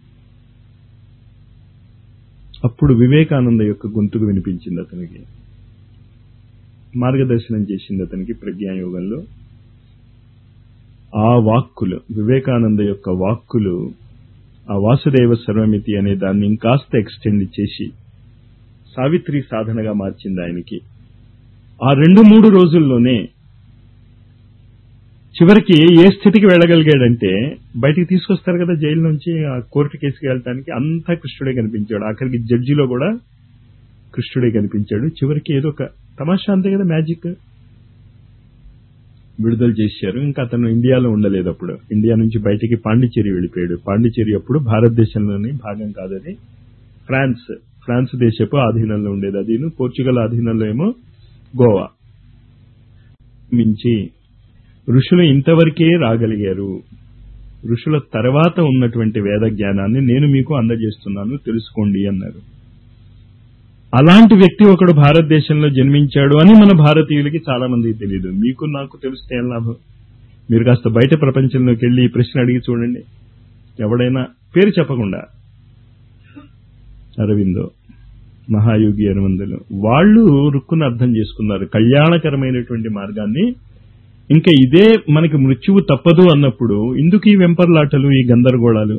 అప్పుడు వివేకానంద యొక్క గొంతుకు వినిపించింది అతనికి, మార్గదర్శనం చేసింది అతనికి ప్రజ్ఞాయోగంలో. ఆ వాక్కులు, వివేకానంద యొక్క వాక్కులు, ఆ వాసుదేవ సర్వమితి అనే దాన్ని ఇంకాస్త ఎక్స్టెండ్ చేసి సావిత్రి సాధనగా మార్చింది ఆయనకి. ఆ 2-3 రోజుల్లోనే చివరికి ఏ స్థితికి వెళ్ళగలిగాడంటే, బయటికి తీసుకొస్తారు కదా జైలు నుంచి ఆ కోర్టు కేసుకి వెళ్ళటానికి, అంతా కృష్ణుడే కనిపించాడు. ఆఖరికి జడ్జిలో కూడా కృష్ణుడే కనిపించాడు. చివరికి ఏదో ఒక తమాషా అంతే కదా, మ్యాజిక్ విడుదల చేశారు. ఇంకా అతను ఇండియాలో ఉండలేదు అప్పుడు. ఇండియా నుంచి బయటికి పాండిచేరి వెళ్ళిపోయాడు. పాండిచేరి అప్పుడు భారతదేశంలోని భాగం కాదని ఫ్రాన్స్ దేశపు ఆధీనంలో ఉండేది. అది పోర్చుగల్ ఆధీనంలో ఏమో గోవా. మించి ఋషులు ఇంతవరకే రాగలిగారు. ఋషుల తర్వాత ఉన్నటువంటి వేద జ్ఞానాన్ని నేను మీకు అందజేస్తున్నాను, తెలుసుకోండి అన్నారు. అలాంటి వ్యక్తి ఒకడు భారతదేశంలో జన్మించాడు అని మన భారతీయులకి చాలా మందికి తెలియదు. మీకు నాకు తెలిస్తే ఏం లాభం? మీరు కాస్త బయట ప్రపంచంలోకి వెళ్ళి ఈ ప్రశ్న అడిగి చూడండి. ఎవడైనా పేరు చెప్పకుండా, అరవిందో, మహాయోగి అరవిందులు, వాళ్ళు రుక్కును అర్థం చేసుకున్నారు కళ్యాణకరమైనటువంటి మార్గాన్ని. ఇంకా ఇదే మనకి మృత్యువు తప్పదు అన్నప్పుడు ఇందుకు ఈ వెంపర్లాటలు, ఈ గందరగోళాలు?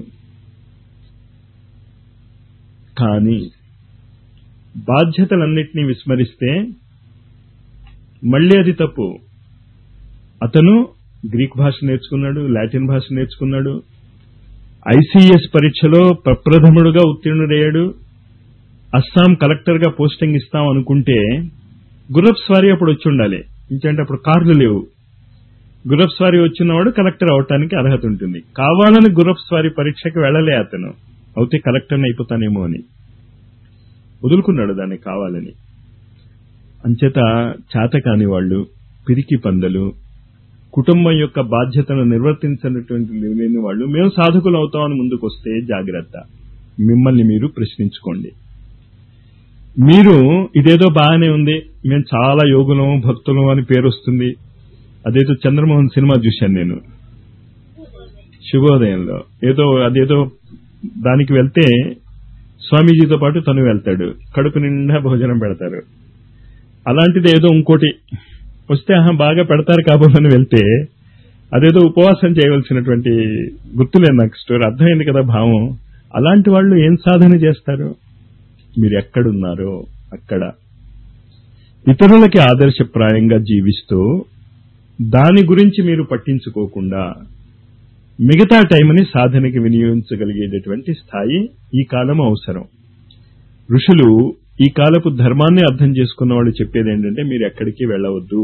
కానీ బాధ్యతలన్నింటినీ విస్మరిస్తే మళ్ళీ అది తప్పు. అతను గ్రీక్ భాష నేర్చుకున్నాడు, లాటిన్ భాష నేర్చుకున్నాడు, ఐసీఎస్ పరీక్షలో ప్రప్రథముడుగా ఉత్తీర్ణుడయ్యాడు. అస్సాం కలెక్టర్ గా పోస్టింగ్ ఇస్తాం అనుకుంటే గుర్రపు స్వారీ అప్పుడు వచ్చి ఉండాలి. ఇంకంటే అప్పుడు కార్లు లేవు. గుర్రపు స్వారీ వచ్చినవాడు కలెక్టర్ అవటానికి అర్హత ఉంటుంది. కావాలని గుర్రపు స్వారీ పరీక్షకి వెళ్లలే అతను. అవుతే కలెక్టర్ని అయిపోతానేమో అని వదులుకున్నాడు దాన్ని కావాలని. అంచేత చేతకాని వాళ్ళు, పిరికి పందలు, కుటుంబం యొక్క బాధ్యతను నిర్వర్తించినటువంటి లేని వాళ్ళు మేము సాధకులు అవుతామని ముందుకొస్తే జాగ్రత్త. మిమ్మల్ని మీరు ప్రశ్నించుకోండి. మీరు ఇదేదో బాగానే ఉంది, మేము చాలా యోగులం భక్తులం అని పేరు వస్తుంది. అదేదో చంద్రమోహన్ సినిమా చూశాను నేను, శుభోదయంలో. అదేదో దానికి వెళ్తే స్వామీజీతో పాటు తను వెళ్తాడు, కడుపు నిండా భోజనం పెడతారు. అలాంటిది ఏదో ఇంకోటి వస్తే బాగా పెడతారు కాబోమని వెళ్తే అదేదో ఉపవాసం చేయవలసినటువంటి గుర్తులేదు నాకు. స్టోరీ అర్థమైంది కదా భావం. అలాంటి వాళ్ళు ఏం సాధన చేస్తారు? మీరు ఎక్కడున్నారో అక్కడ ఇతరులకి ఆదర్శప్రాయంగా జీవిస్తూ దాని గురించి మీరు పట్టించుకోకుండా మిగతా టైంని సాధనకి వినియోగించగలిగేటటువంటి స్థాయి ఈ కాలం అవసరం. ఋషులు ఈ కాలపు ధర్మాన్ని అర్థం చేసుకున్న వాళ్ళు చెప్పేది ఏంటంటే, మీరు ఎక్కడికి వెళ్ళవద్దు,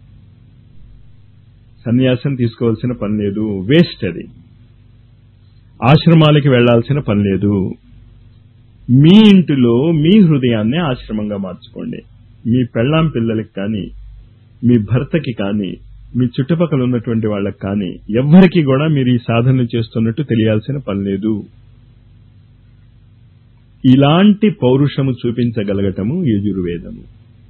సన్యాసం తీసుకోవాల్సిన పని లేదు, వేస్ట్ అది. ఆశ్రమాలకి వెళ్లాల్సిన పని లేదు. మీ ఇంటిలో మీ హృదయాన్ని ఆశ్రమంగా మార్చుకోండి. మీ పెళ్ళాం పిల్లలకి కానీ, మీ భర్తకి కానీ, మీ చుట్టుపక్కల ఉన్నటువంటి వాళ్ళకి కానీ ఎవ్వరికీ కూడా మీరు ఈ సాధనలు చేస్తున్నట్టు తెలియాల్సిన పని లేదు. ఇలాంటి పౌరుషము చూపించగలగటము యజుర్వేదము.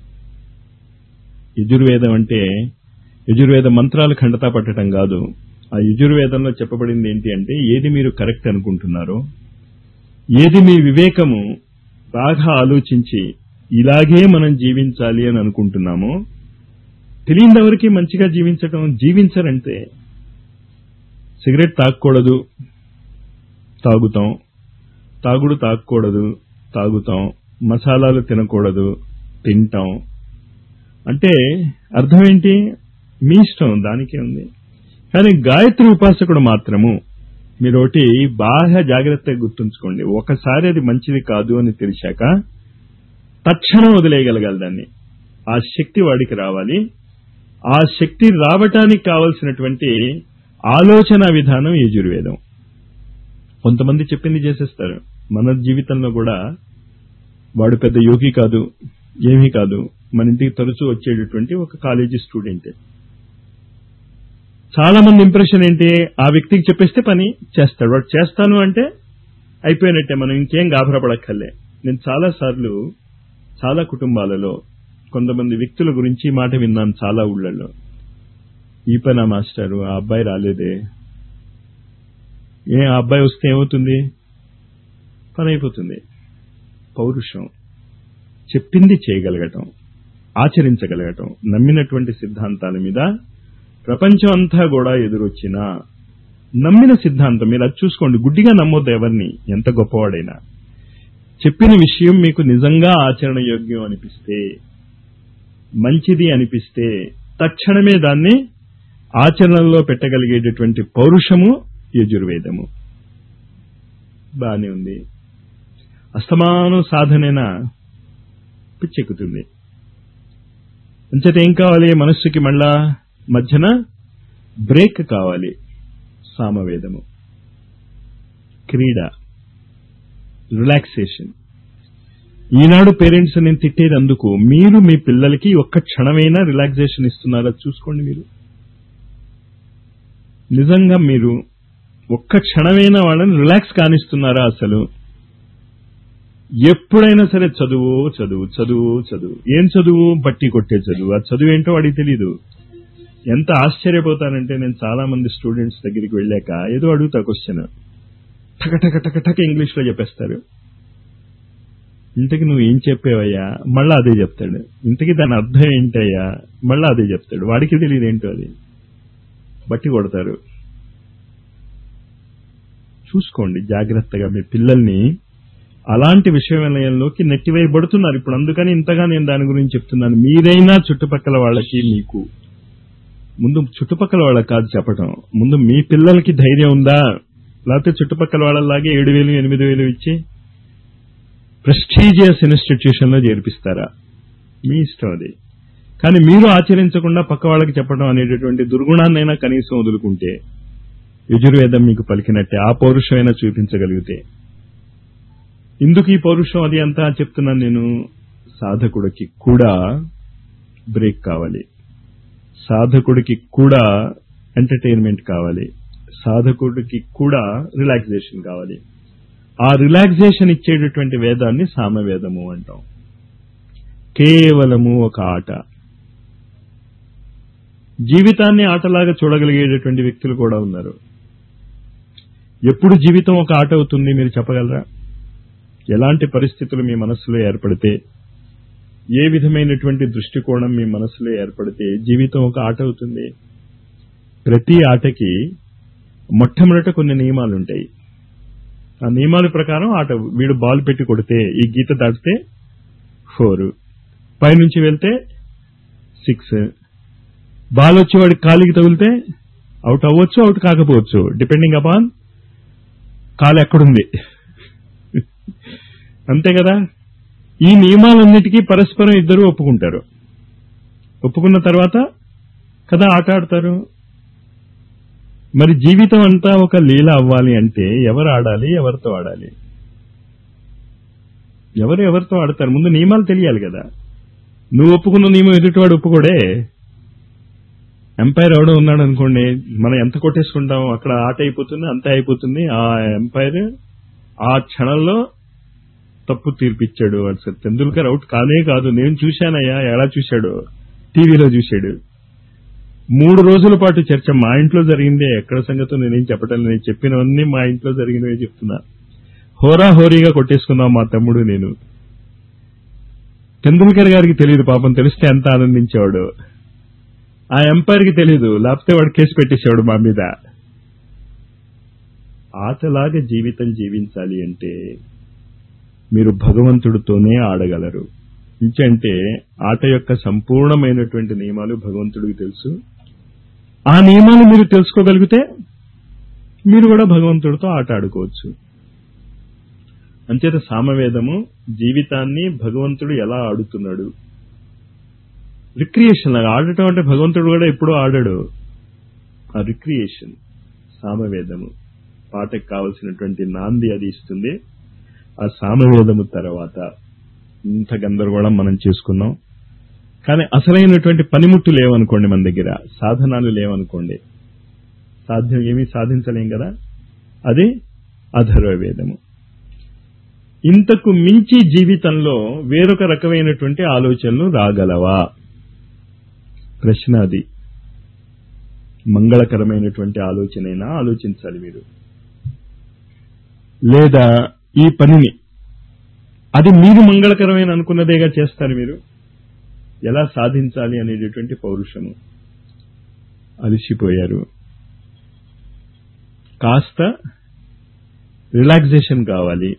యజుర్వేదం అంటే యజుర్వేద మంత్రాలు ఖండతా పట్టడం కాదు. ఆ యజుర్వేదంలో చెప్పబడింది ఏంటి అంటే, ఏది మీరు కరెక్ట్ అనుకుంటున్నారో, ఏది మీ వివేకము బాగా ఆలోచించి ఇలాగే మనం జీవించాలి అని అనుకుంటున్నామో, తెలియనిదెవరికి మంచిగా జీవించరంటే. సిగరెట్ తాగకూడదు, తాగుతాం. తాగుడు తాగకూడదు, తాగుతాం. మసాలాలు తినకూడదు, తింటాం. అంటే అర్థం ఏంటి? మీ ఇష్టం, దానికే ఉంది. కానీ గాయత్రి ఉపాసకుడు మాత్రము మీరోటి బాగా జాగ్రత్తగా గుర్తుంచుకోండి. ఒకసారి అది మంచిది కాదు అని తెలిసాక తక్షణం వదిలేయగలగాలి దాన్ని. ఆ శక్తి వాడికి రావాలి. ఆ శక్తి రావటానికి కావలసినటువంటి ఆలోచన విధానం యజుర్వేదం. కొంతమంది చెప్పింది చేసేస్తారు. మన జీవితంలో కూడా వాడు పెద్ద యోగి కాదు, ఏమీ కాదు, మన ఇంటికి తరచూ వచ్చేటటువంటి ఒక కాలేజీ స్టూడెంట్. చాలా మంది ఇంప్రెషన్ ఏంటి, ఆ వ్యక్తికి చెప్పేస్తే పని చేస్తాడు, వాడు చేస్తాను అంటే అయిపోయినట్టే, మనం ఇంకేం గాభరపడక్కర్లే. నేను చాలాసార్లు చాలా కుటుంబాలలో కొంతమంది వ్యక్తుల గురించి ఈ మాట విన్నాను చాలా ఊళ్ళల్లో. ఈ పని మాస్టారు, ఆ అబ్బాయి రాలేదే, ఆ అబ్బాయి వస్తే ఏమవుతుంది, పని అయిపోతుంది. పౌరుషం, చెప్పింది చేయగలగటం, ఆచరించగలగటం, నమ్మినటువంటి సిద్ధాంతాల మీద ప్రపంచం అంతా కూడా ఎదురొచ్చినా నమ్మిన సిద్ధాంతం, మీరు అది చూసుకోండి, గుడ్డిగా నమ్మొద్దు ఎవరిని, ఎంత గొప్పవాడైనా. చెప్పిన విషయం మీకు నిజంగా ఆచరణ యోగ్యం అనిపిస్తే, మంచిది అనిపిస్తే తక్షణమే దాన్ని ఆచరణలో పెట్టగలిగేటటువంటి పౌరుషము యజుర్వేదము. బానే ఉంది. అస్తమానం సాధనేనా పిచ్చెక్కుతుంది. అంచేత ఏం కావాలి, మనస్సుకి మళ్ళా మధ్యన బ్రేక్ కావాలి. సామవేదము, క్రీడ, రిలాక్సేషన్. ఈనాడు పేరెంట్స్ నేను తిట్టేది అందుకు, మీరు మీ పిల్లలకి ఒక్క క్షణమైనా రిలాక్సేషన్ ఇస్తున్నారా చూసుకోండి. మీరు నిజంగా మీరు ఒక్క క్షణమైనా వాళ్ళని రిలాక్స్ కానిస్తున్నారా? అసలు ఎప్పుడైనా సరే చదువు చదువు చదువు చదువు, ఏం చదువు, బట్టి కొట్టే చదువు. ఆ చదువు ఏంటో వాడికి తెలీదు. ఎంత ఆశ్చర్యపోతానంటే, నేను చాలా మంది స్టూడెంట్స్ దగ్గరికి వెళ్ళాక ఏదో అడుగుతా క్వశ్చన్, టక టక టక టక ఇంగ్లీష్ లో చెప్పేస్తారు. ఇంతకి నువ్వు ఏం చెప్పావయ్యా, మళ్ళా అదే చెప్తాడు. ఇంతకి దాని అర్థం ఏంటయ్యా, మళ్ళా అదే చెప్తాడు. వాడికి తెలియదు ఏంటో అది, బట్టి కొడతారు. చూసుకోండి జాగ్రత్తగా, మీ పిల్లల్ని అలాంటి విషయంలోకి నెట్టివేయబడుతున్నారు ఇప్పుడు. అందుకని ఇంతగా నేను దాని గురించి చెప్తున్నాను. మీరైనా చుట్టుపక్కల వాళ్ళకి, మీకు ముందు చుట్టుపక్కల వాళ్ళకి కాదు చెప్పటం, ముందు మీ పిల్లలకి ధైర్యం ఉందా, లేకపోతే చుట్టుపక్కల వాళ్ళలాగే 7,000 8,000 ఇచ్చి ప్రెస్టీజియస్ ఇన్స్టిట్యూషన్ లో చేర్పిస్తారా, మీ ఇష్టం అది. కానీ మీరు ఆచరించకుండా పక్క వాళ్ళకి చెప్పడం అనేటటువంటి దుర్గుణాన్నైనా కనీసం వదులుకుంటే యజుర్వేదం మీకు పలికినట్టే. ఆ పౌరుషమైనా చూపించగలిగితే. ఇందుకు ఈ పౌరుషం అది అంతా చెప్తున్నాను నేను. సాధకుడికి కూడా బ్రేక్ కావాలి, సాధకుడికి కూడా ఎంటర్టైన్మెంట్ కావాలి, సాధకుడికి కూడా రిలాక్సేషన్ కావాలి. ఆ రిలాక్సేషన్ ఇచ్చేటటువంటి వేదాన్ని సామవేదము అంటాం. కేవలము ఒక ఆట. జీవితాన్ని ఆటలాగా చూడగలిగేటటువంటి వ్యక్తులు కూడా ఉన్నారు. ఎప్పుడు జీవితం ఒక ఆట అవుతుంది మీరు చెప్పగలరా? ఎలాంటి పరిస్థితులు మీ మనస్సులో ఏర్పడితే, ఏ విధమైనటువంటి దృష్టికోణం మీ మనస్సులో ఏర్పడితే జీవితం ఒక ఆట అవుతుంది? ప్రతి ఆటకి మొట్టమొదట కొన్ని నియమాలుంటాయి. ఆ నియమాల ప్రకారం ఆట. వీడు బాల్ పెట్టి కొడితే ఈ గీత దాటితే 4, పైనుంచి వెళ్తే 6, బాల్ వచ్చి వాడి కాలికి తగిలితే అవుట్ అవ్వచ్చు, అవుట్ కాకపోవచ్చు, డిపెండింగ్ అపాన్ కాలు ఎక్కడుంది. అంతే కదా. ఈ నియమాలన్నిటికీ పరస్పరం ఇద్దరు ఒప్పుకుంటారు. ఒప్పుకున్న తర్వాత కదా ఆట ఆడతారు. మరి జీవితం అంతా ఒక లీల అవ్వాలి అంటే ఎవరు ఆడాలి, ఎవరితో ఆడాలి, ఎవరితో ఆడతారు? ముందు నియమాలు తెలియాలి కదా. నువ్వు ఒప్పుకున్న నియమం ఎదుటివాడు ఒప్పుకోడే. ఎంపైర్ ఎవడో ఉన్నాడు అనుకోండి, మనం ఎంత కొట్టేసుకుంటాం, అక్కడ ఆట అయిపోతుంది, అంతే అయిపోతుంది. ఆ ఎంపైర్ ఆ క్షణంలో తప్పు తీర్పిచ్చాడు. అసలు తెందుల్కర్ అవుట్ కానే కాదు, నేను చూశానయ్యా. ఎలా చూశాడు? టీవీలో చూశాడు. 3 రోజుల పాటు చర్చ. మా ఇంట్లో జరిగిందే, ఎక్కడ సంగతో నేనేం చెప్పటం, నేను చెప్పినవన్నీ మా ఇంట్లో జరిగినవే చెప్తున్నా. హోరాహోరీగా కొట్టేసుకున్నాం మా తమ్ముడు నేను. తెందుల్కర్ గారికి తెలియదు పాపం, తెలిస్తే ఎంత ఆనందించేవాడు. ఆ ఎంపైర్కి తెలీదు, లేకపోతే వాడు కేసు పెట్టేసేవాడు మా మీద. ఆటలాగా జీవితం జీవించాలి అంటే మీరు భగవంతుడితోనే ఆడగలరు. ఇంకంటే ఆట యొక్క సంపూర్ణమైనటువంటి నియమాలు భగవంతుడికి తెలుసు. ఆ నియమాలు మీరు తెలుసుకోగలిగితే మీరు కూడా భగవంతుడితో ఆట ఆడుకోవచ్చు. అంచేత సామవేదము జీవితాన్ని భగవంతుడు ఎలా ఆడుతున్నాడు, రిక్రియేషన్ లాగా. ఆడటం అంటే భగవంతుడు కూడా ఎప్పుడూ ఆడాడు. ఆ రిక్రియేషన్ సామవేదము పాటకు కావలసినటువంటి నాంది అది ఇస్తుంది. ఆ సామవేదము తర్వాత ఇంత గందరగోళం మనం చేసుకున్నాం. కానీ అసలైనటువంటి పనిముట్టు లేవనుకోండి, మన దగ్గర సాధనాలు లేవనుకోండి, సాధ్యం ఏమీ సాధించలేం కదా. అది అథర్వవేదము. ఇంతకు మించి జీవితంలో వేరొక రకమైనటువంటి ఆలోచనలు రాగలవా? ప్రశ్న అది. మంగళకరమైనటువంటి ఆలోచనైనా ఆలోచించాలి మీరు. లేదా ఈ పనిని అది మీరు మంగళకరమైన అనుకున్నదేగా చేస్తారు మీరు. ఎలా సాధించాలి అనేటటువంటి పౌరుషము. అలసిపోయారు, కాస్త రిలాక్సేషన్ కావాలి,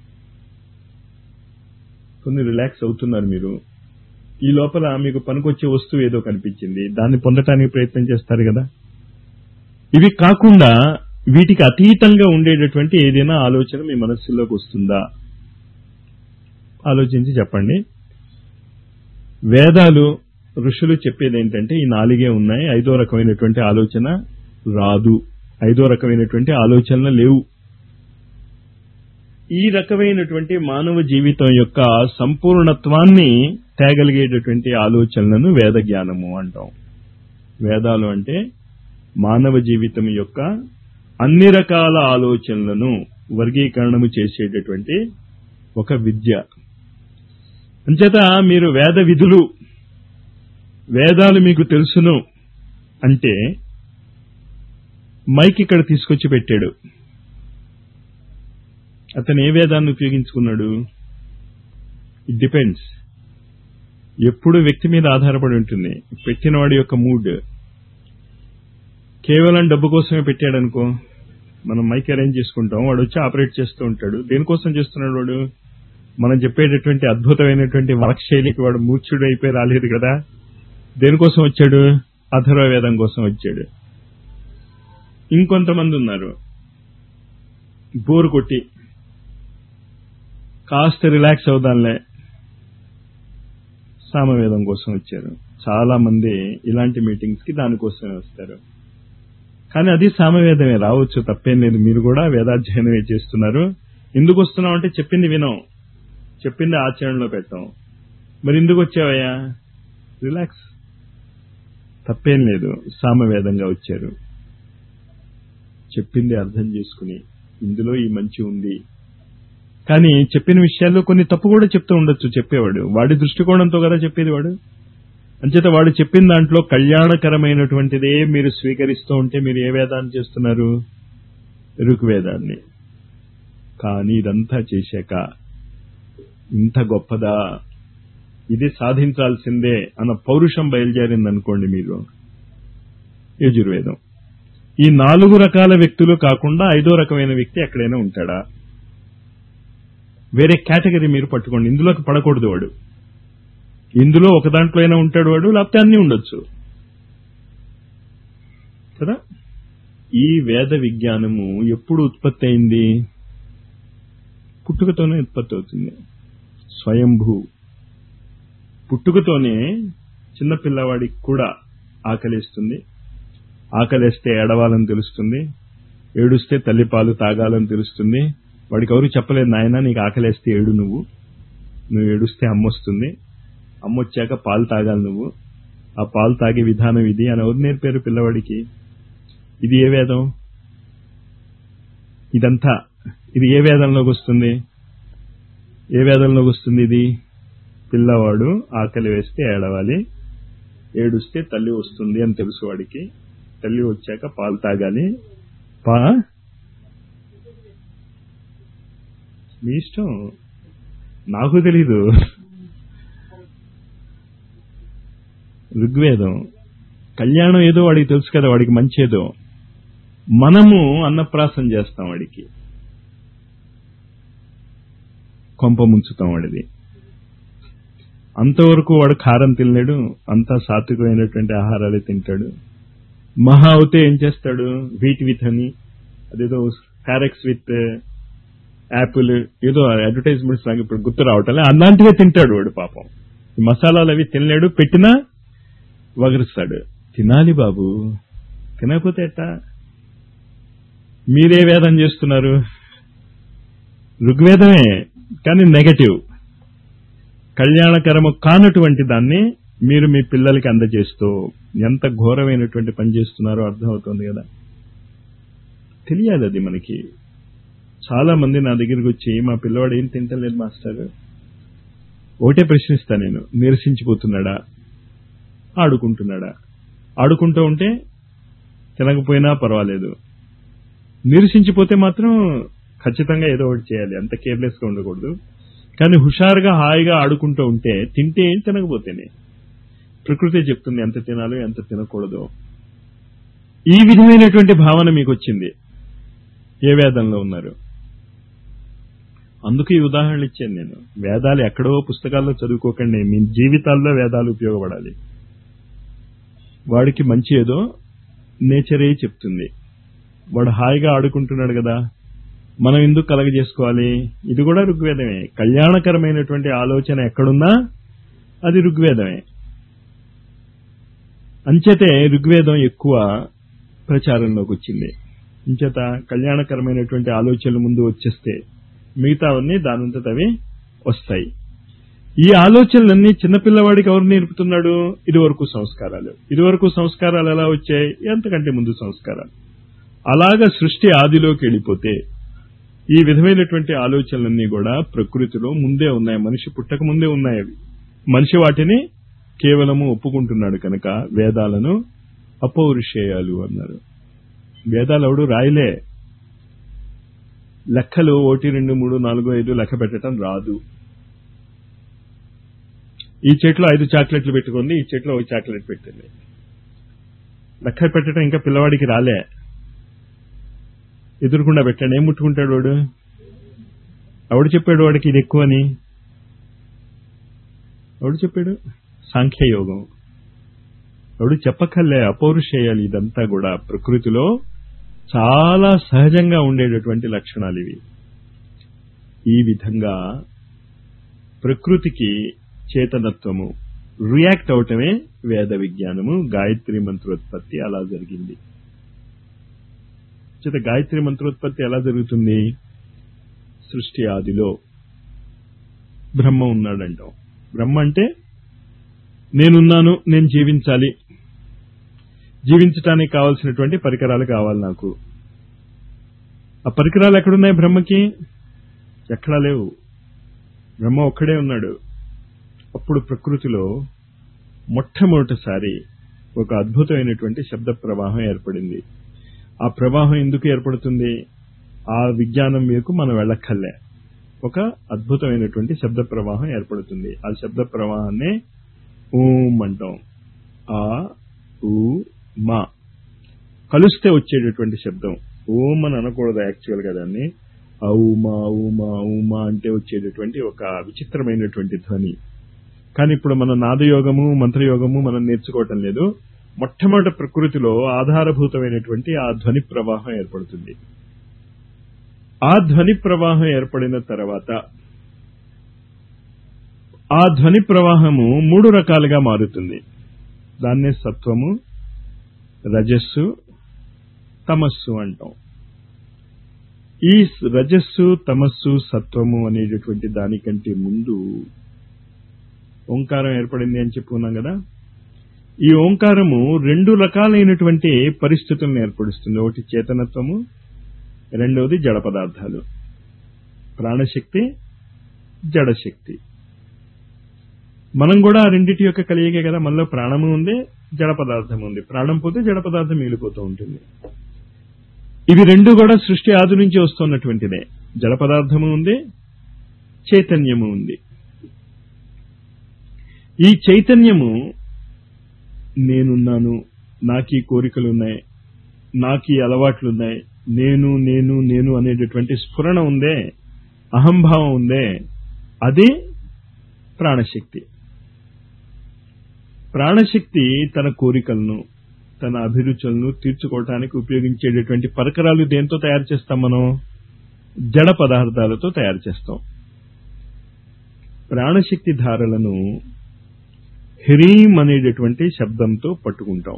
కొన్ని రిలాక్స్ అవుతున్నారు మీరు. ఈ లోపల మీకు పనికొచ్చే వస్తువు ఏదో కనిపించింది, దాన్ని పొందటానికి ప్రయత్నం చేస్తారు కదా. ఇవి కాకుండా వీటికి అతీతంగా ఉండేటటువంటి ఏదైనా ఆలోచన మీ మనస్సులోకి వస్తుందా? ఆలోచించి చెప్పండి. వేదాలు, ఋషులు చెప్పేది ఏంటంటే ఈ 4 ఉన్నాయి, 5వ రకమైనటువంటి ఆలోచన రాదు, 5వ రకమైనటువంటి ఆలోచనలు లేవు. ఈ రకమైనటువంటి మానవ జీవితం యొక్క సంపూర్ణత్వాన్ని తేగలిగేటటువంటి ఆలోచనలను వేద జ్ఞానము అంటాం. వేదాలు అంటే మానవ జీవితం యొక్క అన్ని రకాల ఆలోచనలను వర్గీకరణము చేసేటటువంటి ఒక విద్య. అంచేత మీరు వేద విధులు, వేదాలు మీకు తెలుసును అంటే మైక్ ఇక్కడ తీసుకొచ్చి పెట్టాడు, అతను ఏ వేదాన్ని ఉపయోగించుకున్నాడు? It depends. ఎప్పుడు వ్యక్తి మీద ఆధారపడి ఉంటుంది. పెట్టిన వాడి యొక్క మూడ్. కేవలం డబ్బు కోసమే పెట్టాడనుకో, మనం మైక్ అరేంజ్ చేసుకుంటాం, వాడు వచ్చి ఆపరేట్ చేస్తూ ఉంటాడు. దేనికోసం చేస్తున్నాడు వాడు? మనం చెప్పేటటువంటి అద్భుతమైనటువంటి వాక్శైలికి వాడు మూర్ఛుడు అయిపోయి రాలేదు కదా. దేనికోసం వచ్చాడు? అథర్వవేదం కోసం వచ్చాడు. ఇంకొంతమంది ఉన్నారు, బోరు కొట్టి కాస్త రిలాక్స్ అవుదాంలే, సామవేదం కోసం వచ్చారు. చాలా మంది ఇలాంటి మీటింగ్స్ కి దానికోసమే వస్తారు. కానీ అది సామవేదమే, రావచ్చు, తప్పేం లేదు. మీరు కూడా వేదాధ్యయనమే చేస్తున్నారు. ఎందుకు వస్తున్నాం అంటే చెప్పింది వినం, చెప్పింది ఆచరణలో పెట్టాం. మరి ఎందుకు వచ్చావయ్యా? రిలాక్స్, తప్పేం లేదు, సామవేదంగా వచ్చారు. చెప్పింది అర్థం చేసుకుని ఇందులో ఈ మంచి ఉంది. కానీ చెప్పిన విషయాల్లో కొన్ని తప్పు కూడా చెప్తూ ఉండొచ్చు చెప్పేవాడు. వాడి దృష్టికోణంతో కదా చెప్పేది వాడు. అంచేత వాడు చెప్పిన దాంట్లో కళ్యాణకరమైనటువంటిదే మీరు స్వీకరిస్తూ ఉంటే మీరు ఏ వేదాన్ని చేస్తున్నారు? ఋగ్వేదాన్ని. కానీ ఇదంతా చేశాక ఇంత గొప్పదా, ఇది సాధించాల్సిందే అన్న పౌరుషం బయలుదేరిందనుకోండి మీరు, యజుర్వేదం. ఈ 4 రకాల వ్యక్తులు కాకుండా 5వ రకమైన వ్యక్తి ఎక్కడైనా ఉంటాడా? వేరే కేటగిరీ మీరు పట్టుకోండి. ఇందులోకి పడకూడదు వాడు. ఇందులో ఒక దాంట్లో అయినా ఉంటాడు వాడు, లేకపోతే అన్నీ ఉండొచ్చు కదా. ఈ వేద విజ్ఞానము ఎప్పుడు ఉత్పత్తి అయింది? పుట్టుకతోనే ఉత్పత్తి అవుతుంది. స్వయంభూ. పుట్టుకతోనే చిన్నపిల్లవాడికి కూడా ఆకలిస్తుంది. ఆకలిస్తే ఏడవాలని తెలుస్తుంది, ఏడుస్తే తల్లిపాలు తాగాలని తెలుస్తుంది. వాడికి ఎవరు చెప్పలేదు, నాయన నీకు ఆకలేస్తే ఏడు, నువ్వు ఏడుస్తే అమ్మొస్తుంది, అమ్మొచ్చాక పాలు తాగాలి నువ్వు, ఆ పాలు తాగే విధానం ఇది అని ఎవరు నేర్పారు పిల్లవాడికి? ఇది ఏ వేదం? ఇదంతా ఇది ఏ వేదంలోకి వస్తుంది? ఏ వేదంలోకి వస్తుంది ఇది? పిల్లవాడు ఆకలి వేస్తే ఏడవాలి, ఏడుస్తే తల్లి వస్తుంది అని తెలుసు వాడికి. తల్లి వచ్చాక పాలు తాగాలి. మీ ఇష్టం, నాకు తెలీదు. ఋగ్వేదం. కళ్యాణం ఏదో వాడికి తెలుసు కదా, వాడికి మంచేదో. మనము అన్నప్రాసం చేస్తాం వాడికి, కొంప ముంచుతాం వాడిది. అంతవరకు వాడు కారం తినలేడు, అంతా సాత్వికమైనటువంటి ఆహారాలే తింటాడు. మహా అవుతే ఏం చేస్తాడు? వీట్ విత్ అని, అదేదో క్యారెక్స్ విత్ యాపిల్, ఏదో అడ్వర్టైజ్మెంట్స్ లాగా ఇప్పుడు గుర్తు రావటం, అలాంటివే తింటాడు వాడు. పాపం ఈ మసాలాలు అవి తినలేడు, పెట్టినా వగరుస్తాడు. తినాలి బాబు, తినకపోతే ఎట్టా? మీరే వేదం చేస్తున్నారు? ఋగ్వేదమే. కానీ నెగటివ్, కళ్యాణకరము కానటువంటి దాన్ని మీరు మీ పిల్లలకి అందజేస్తూ ఎంత ఘోరమైనటువంటి పని చేస్తున్నారో అర్థమవుతుంది కదా. తెలియాలి అది మనకి. చాలా మంది నా దగ్గరికి వచ్చి మా పిల్లవాడు ఏం తింటలేదు మాస్టర్, ఒకటే ప్రశ్నిస్తా నేను, నీరసించిపోతున్నాడా, ఆడుకుంటున్నాడా? ఆడుకుంటూ ఉంటే తినకపోయినా పర్వాలేదు, నీరసించిపోతే మాత్రం ఖచ్చితంగా ఏదో ఒకటి చేయాలి, అంత కేర్లెస్ గా ఉండకూడదు. కానీ హుషారుగా హాయిగా ఆడుకుంటూ ఉంటే తింటే ఏం, తినకపోతేనే. ప్రకృతి చెప్తుంది ఎంత తినాలో ఎంత తినకూడదు. ఈ విధమైనటువంటి భావన మీకు వచ్చింది, ఏ వేదంలో ఉన్నారు? అందుకు ఈ ఉదాహరణలు ఇచ్చాను నేను. వేదాలు ఎక్కడో పుస్తకాల్లో చదువుకోకండి, మీ జీవితాల్లో వేదాలు ఉపయోగపడాలి. వాడికి మంచి ఏదో నేచరే చెప్తుంది. వాడు హాయిగా ఆడుకుంటున్నాడు కదా, మనం ఎందుకు కలగజేసుకోవాలి? ఇది కూడా ఋగ్వేదమే. కళ్యాణకరమైనటువంటి ఆలోచన ఎక్కడున్నా అది ఋగ్వేదమే. అంచేతే ఋగ్వేదం ఎక్కువ ప్రచారంలోకి వచ్చింది. అంచేత కళ్యాణకరమైనటువంటి ఆలోచనలు ముందు వచ్చేస్తే మిగతావన్నీ దానంతట అవి వస్తాయి. ఈ ఆలోచనలన్నీ చిన్నపిల్లవాడికి ఎవరు నేర్పుతున్నాడు? ఇదివరకు సంస్కారాలు. ఇదివరకు సంస్కారాలు ఎలా వచ్చాయి? ఎంతకంటే ముందు సంస్కారాలు. అలాగా సృష్టి ఆదిలోకి వెళ్ళిపోతే ఈ విధమైనటువంటి ఆలోచనలన్నీ కూడా ప్రకృతిలో ముందే ఉన్నాయి, మనిషి పుట్టక ముందే ఉన్నాయి. అవి మనిషి వాటిని కేవలము ఒప్పుకుంటున్నాడు కనుక వేదాలను అపౌరుషేయాలు అన్నారు. వేదాలు ఎవడు రాయలే. లెక్కలు 1, 2, 3, 4, 5 లెక్క పెట్టడం రాదు. ఈ చేతిలో 5 చాక్లెట్లు పెట్టుకుంది, ఈ చేతిలో 1 చాక్లెట్ పెట్టింది. లెక్క పెట్టడం ఇంకా పిల్లవాడికి రాలే. ఎదురుకుండా పెట్టండి, ఏం ముట్టుకుంటాడు వాడు? ఎవడు చెప్పాడు వాడికి ఇది ఎక్కువని? ఎవడు చెప్పాడు? సాంఖ్యయోగం. ఎవడు చెప్పక్కర్లే, అపౌరుషేయాలి. ఇదంతా కూడా ప్రకృతిలో చాలా సహజంగా ఉండేటటువంటి లక్షణాలు ఇవి. ఈ విధంగా ప్రకృతికి చేతనత్వము రియాక్ట్ అవటమే వేద విజ్ఞానము. గాయత్రి మంత్రోత్పత్తి అలా జరిగింది. చేత గాయత్రి మంత్రోత్పత్తి ఎలా జరుగుతుంది? సృష్టి ఆదిలో బ్రహ్మ ఉన్నాడంటాం. బ్రహ్మ అంటే నేనున్నాను, నేను జీవించాలి, జీవించటానికి కావాల్సినటువంటి పరికరాలు కావాలి నాకు. ఆ పరికరాలు ఎక్కడున్నాయి బ్రహ్మకి? ఎక్కడా లేవు. బ్రహ్మ ఒక్కడే ఉన్నాడు. అప్పుడు ప్రకృతిలో మొట్టమొదటిసారి ఒక అద్భుతమైనటువంటి శబ్ద ప్రవాహం ఏర్పడింది. ఆ ప్రవాహం ఎందుకు ఏర్పడుతుంది? ఆ విజ్ఞానం మీకు మనం వెళ్ళక్కర్లే. ఒక అద్భుతమైనటువంటి శబ్ద ప్రవాహం ఏర్పడుతుంది. ఆ శబ్ద ప్రవాహాన్ని ఓం అంటాం. ఆ ఊ మా కలిస్తే వచ్చేటటువంటి శబ్దం. ఓం అని అనకూడదు యాక్చువల్ గా, దాన్ని ఔమా ఊమా ఊమా అంటే వచ్చేటటువంటి ఒక విచిత్రమైనటువంటి ధ్వని. కానీ ఇప్పుడు మన నాదయోగము మంత్రయోగము మనం నేర్చుకోవటం లేదు. మొట్టమొదటి ప్రకృతిలో ఆధారభూతమైనటువంటి ఆ ధ్వని ప్రవాహం ఏర్పడుతుంది. ఆ ధ్వని ప్రవాహం ఏర్పడిన తర్వాత ఆ ధ్వని ప్రవాహము 3 రకాలుగా మారుతుంది. దాన్నే సత్వము, రజస్సు, తమస్సు అంటాం. ఈ రజస్సు, తమస్సు, సత్వము అనేటటువంటి దానికంటే ముందు ఓంకారం ఏర్పడింది అని చెప్పుకున్నాం కదా. ఈ ఓంకారము 2 రకాలైనటువంటి పరిస్థితులను ఏర్పరుస్తుంది. ఒకటి చేతనత్వము, రెండవది జడ పదార్థాలు. ప్రాణశక్తి, జడశక్తి. మనం కూడా ఆ రెండింటి యొక్క కలియగే కదా. మనలో ప్రాణము ఉంది, జడ పదార్థం ఉంది. ప్రాణం పోతే జడ పదార్థం మిగిలిపోతూ ఉంటుంది. ఇవి 2 కూడా సృష్టి ఆది నుంచి వస్తున్నటువంటిదే. జడ పదార్థము ఉంది, చైతన్యము ఉంది. ఈ చైతన్యము నేనున్నాను, నాకు ఈ కోరికలున్నాయి, నాకు ఈ అలవాట్లున్నాయి, నేను నేను నేను అనేటటువంటి స్ఫురణ ఉందే, అహంభావం ఉందే, అది ప్రాణశక్తి. ప్రాణశక్తి తన కోరికలను, తన అభిరుచులను తీర్చుకోవటానికి ఉపయోగించేటటువంటి పరికరాలు దేంతో తయారు చేస్తాం? మనం జడ పదార్థాలతో తయారు చేస్తాం. ప్రాణశక్తి ధారలను హ్రీం అనేటటువంటి శబ్దంతో పట్టుకుంటాం.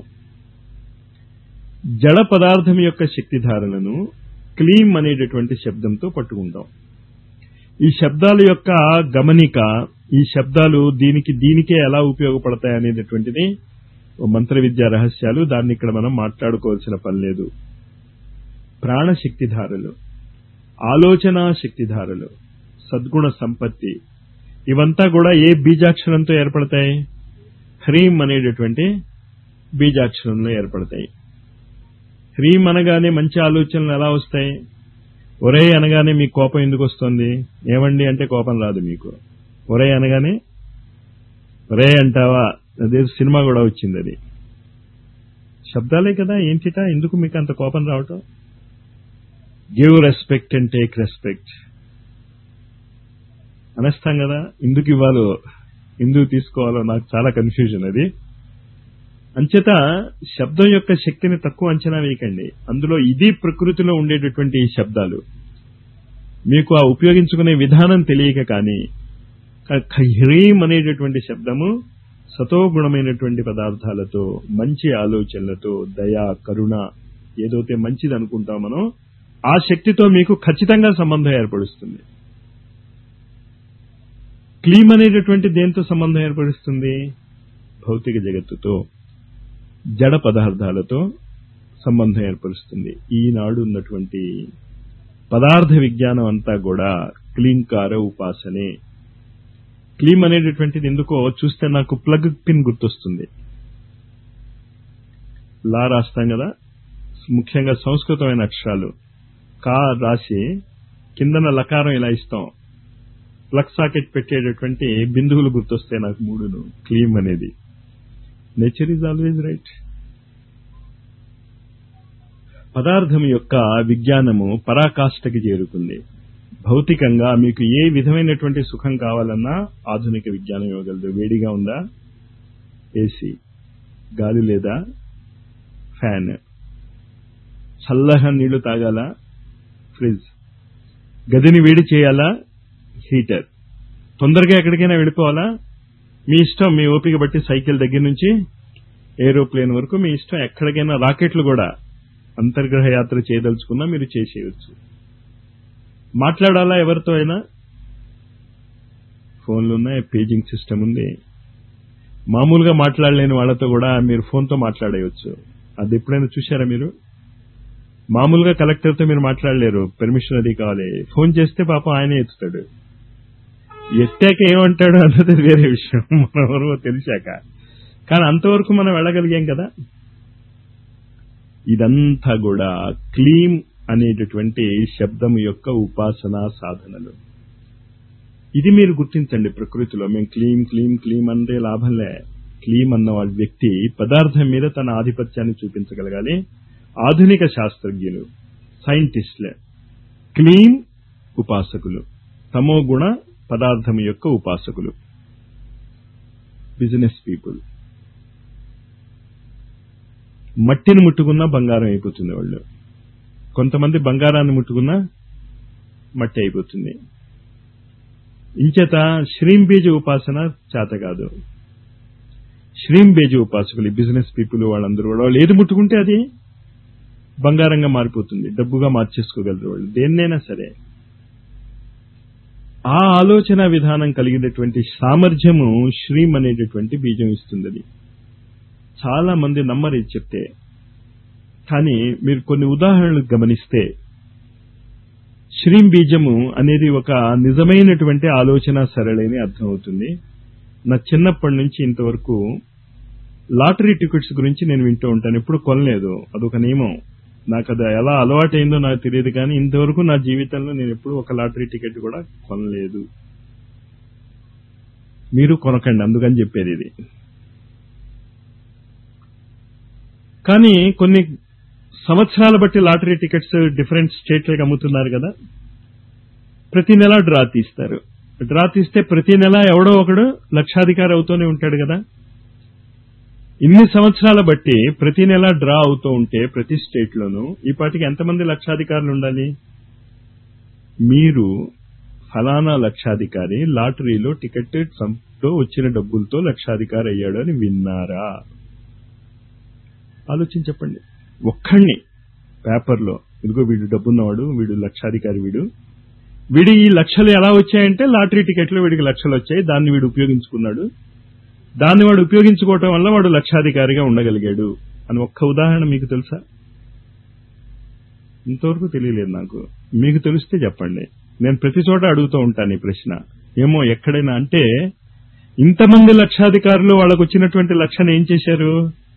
జడ పదార్థం యొక్క శక్తి ధారలను క్లీం అనేటటువంటి శబ్దంతో పట్టుకుంటాం. ఈ శబ్దాల యొక్క గమనిక, ఈ శబ్దాలు దీనికే ఎలా ఉపయోగపడతాయి అనేటటువంటిది మంత్ర విద్యా రహస్యాలు. దాన్ని ఇక్కడ మనం మాట్లాడుకోవాల్సిన పని లేదు. ప్రాణశక్తిధారలు, ఆలోచన శక్తిధారలు, సద్గుణ సంపత్తి, ఇవంతా కూడా ఏ బీజాక్షరంతో ఏర్పడతాయి? హ్రీం అనేటటువంటి బీజాక్షరంలో ఏర్పడతాయి. హ్రీం అనగానే మంచి ఆలోచనలు ఎలా వస్తాయి? ఒరే అనగానే మీకు కోపం ఎందుకు వస్తుంది? ఏమండి అంటే కోపం రాదు మీకు. ఒరే అనగానే ఒరే అంటావా? అదే సినిమా కూడా వచ్చింది. అది శబ్దాలే కదా. ఏంటిటా ఎందుకు మీకు అంత కోపం రావటం? Give respect and take respect అనేస్తాం కదా. ఎందుకు ఇవ్వాలో ఎందుకు తీసుకోవాలో నాకు చాలా కన్ఫ్యూజన్. అది అంచేత శబ్దం యొక్క శక్తిని తక్కువ అంచనా వేయకండి. అందులో ఇది ప్రకృతిలో ఉండేటటువంటి ఈ శబ్దాలు మీకు ఆ ఉపయోగించుకునే విధానం తెలియక కానీ, హ్రీం అనేటటువంటి శబ్దము సతోగుణమైనటువంటి పదార్థాలతో, మంచి ఆలోచనలతో, దయ, కరుణ, ఏదైతే మంచిది అనుకుంటాం మనం, ఆ శక్తితో మీకు ఖచ్చితంగా సంబంధం ఏర్పడుస్తుంది. క్లీం అనేటటువంటి దేంతో సంబంధం ఏర్పడుస్తుంది? భౌతిక జగత్తుతో, జడ పదార్థాలతో సంబంధం ఏర్పరుస్తుంది. ఈనాడు ఉన్నటువంటి పదార్థ విజ్ఞానం అంతా కూడా క్లీంకార ఉపాసనే. క్లీం అనేటటువంటిది ఎందుకో చూస్తే నాకు ప్లగ్ పిన్ గుర్తొస్తుంది. లా రాస్తాం కదా, ముఖ్యంగా సంస్కృతమైన అక్షరాలు కా రాసి కిందన లకారం ఇలా ఇస్తాం. ప్లగ్ సాకెట్ పెట్టేటటువంటి బిందువులు గుర్తొస్తాయి నాకు మూడును. క్లీం అనేది నేచర్ ఈజ్ ఆల్వేజ్ రైట్. పదార్థం యొక్క విజ్ఞానము పరాకాష్ఠకి చేరుకుంది. భౌతికంగా మీకు ఏ విధమైనటువంటి సుఖం కావాలన్నా ఆధునిక విజ్ఞానం ఇవ్వగలదు. వేడిగా ఉందా? ఏసీ. గాలి లేదా? ఫ్యాన్. చల్లగా నీళ్లు తాగాలా? ఫ్రిడ్జ్. గదిని వేడి చేయాలా? హీటర్. తొందరగా ఎక్కడికైనా వెళ్ళిపోవాలా? మీ ఇష్టం. మీ ఓపిక బట్టి సైకిల్ దగ్గర నుంచి ఏరోప్లేన్ వరకు మీ ఇష్టం. ఎక్కడికైనా రాకెట్లు కూడా అంతర్గ్రహ యాత్ర చేయదలుచుకున్నా మీరు చేసేయచ్చు. మాట్లాడాలా ఎవరితో అయినా? ఫోన్లు ఉన్నాయి, పేజింగ్ సిస్టమ్ ఉంది. మామూలుగా మాట్లాడలేని వాళ్ళతో కూడా మీరు ఫోన్తో మాట్లాడేయచ్చు. అది ఎప్పుడైనా చూశారా మీరు? మామూలుగా కలెక్టర్తో మీరు మాట్లాడలేరు, పెర్మిషన్ అది కావాలి. ఫోన్ చేస్తే పాపం ఆయనే ఎత్తుతాడు. ఎత్తాక ఏమంటాడు అన్నది వేరే విషయం, మనెవరో తెలిసాక. కానీ అంతవరకు మనం వెళ్ళగలిగాం కదా. ఇదంతా కూడా క్లీం అనేటటువంటి శబ్దం యొక్క ఉపాసనా సాధనలు. ఇది మీరు గుర్తించండి. ప్రకృతిలో మేము క్లీం క్లీం క్లీం అంటే లాభంలే. క్లీం అన్న వాళ్ళ వ్యక్తి పదార్థం మీద తన ఆధిపత్యాన్ని చూపించగలగాలి. ఆధునిక శాస్త్రజ్ఞులు, సైంటిస్టులే క్లీం ఉపాసకులు, తమో గుణ పదార్థం యొక్క ఉపాసకులు, బిజినెస్ పీపుల్. మట్టిని ముట్టుకున్నా బంగారం అయిపోతుంది వాళ్ళు. కొంతమంది బంగారాన్ని ముట్టుకున్నా మట్టి అయిపోతుంది. ఇంచేత శ్రీం బీజ ఉపాసన చేత కాదు. శ్రీం బీజ ఉపాసకులు, బిజినెస్ పీపుల్ వాళ్ళందరూ కూడా వాళ్ళు ఏది ముట్టుకుంటే అది బంగారంగా మారిపోతుంది, డబ్బుగా మార్చేసుకోగలరు వాళ్ళు దేన్నైనా సరే. ఆ ఆలోచన విధానం కలిగినటువంటి సామర్థ్యము శ్రీం అనేటటువంటి బీజం ఇస్తుంది. అది చాలా మంది నమ్మరు ఇది చెప్తే. కానీ మీరు కొన్ని ఉదాహరణలు గమనిస్తే శ్రీం బీజము అనేది ఒక నిజమైనటువంటి ఆలోచన సరళిని అర్థమవుతుంది. నా చిన్నప్పటి నుంచి ఇంతవరకు లాటరీ టికెట్స్ గురించి నేను వింటూ ఉంటాను. ఎప్పుడు కొనలేదు, అదొక నియమం. నాకు అది ఎలా అలవాటైందో నాకు తెలియదు. కానీ ఇంతవరకు నా జీవితంలో నేను ఎప్పుడు ఒక లాటరీ టికెట్ కూడా కొనలేదు. మీరు కొనకండి, అందుకని చెప్పేది ఇది. కానీ కొన్ని సంవత్సరాల బట్టి లాటరీ టికెట్స్ డిఫరెంట్ స్టేట్లకు అమ్ముతున్నారు కదా. ప్రతి నెల డ్రా తీస్తారు. డ్రా తీస్తే ప్రతి నెల ఎవడో ఒకడు లక్షాధికారి అవుతూనే ఉంటాడు కదా. ఇన్ని సంవత్సరాల బట్టి ప్రతి నెల డ్రా అవుతూ ఉంటే ప్రతి స్టేట్ లోనూ ఈ పాటికి ఎంతమంది లక్షాధికారులు ఉండాలి? మీరు ఫలానా లక్షాధికారి లాటరీలో టికెట్ తో వచ్చిన డబ్బులతో లక్షాధికారి అయ్యాడు అని విన్నారా? ఆలోచించి చెప్పండి. ఒక్కడిని పేపర్లో ఇదిగో వీడు డబ్బున్నవాడు, వీడు లక్షాధికారి, వీడు వీడి ఈ లక్షలు ఎలా వచ్చాయంటే లాటరీ టికెట్లు వీడికి లక్షలు వచ్చాయి, దాన్ని వీడు ఉపయోగించుకున్నాడు, దాన్ని వాడు ఉపయోగించుకోవటం వల్ల వాడు లక్షాధికారిగా ఉండగలిగాడు అని ఒక్క ఉదాహరణ మీకు తెలుసా? ఇంతవరకు తెలియలేదు నాకు. మీకు తెలిస్తే చెప్పండి. నేను ప్రతి చోట అడుగుతూ ఉంటాను ఈ ప్రశ్న. ఏమో ఎక్కడైనా అంటే ఇంతమంది లక్షాధికారులు వాళ్ళకు వచ్చినటువంటి లక్షను ఏం చేశారు?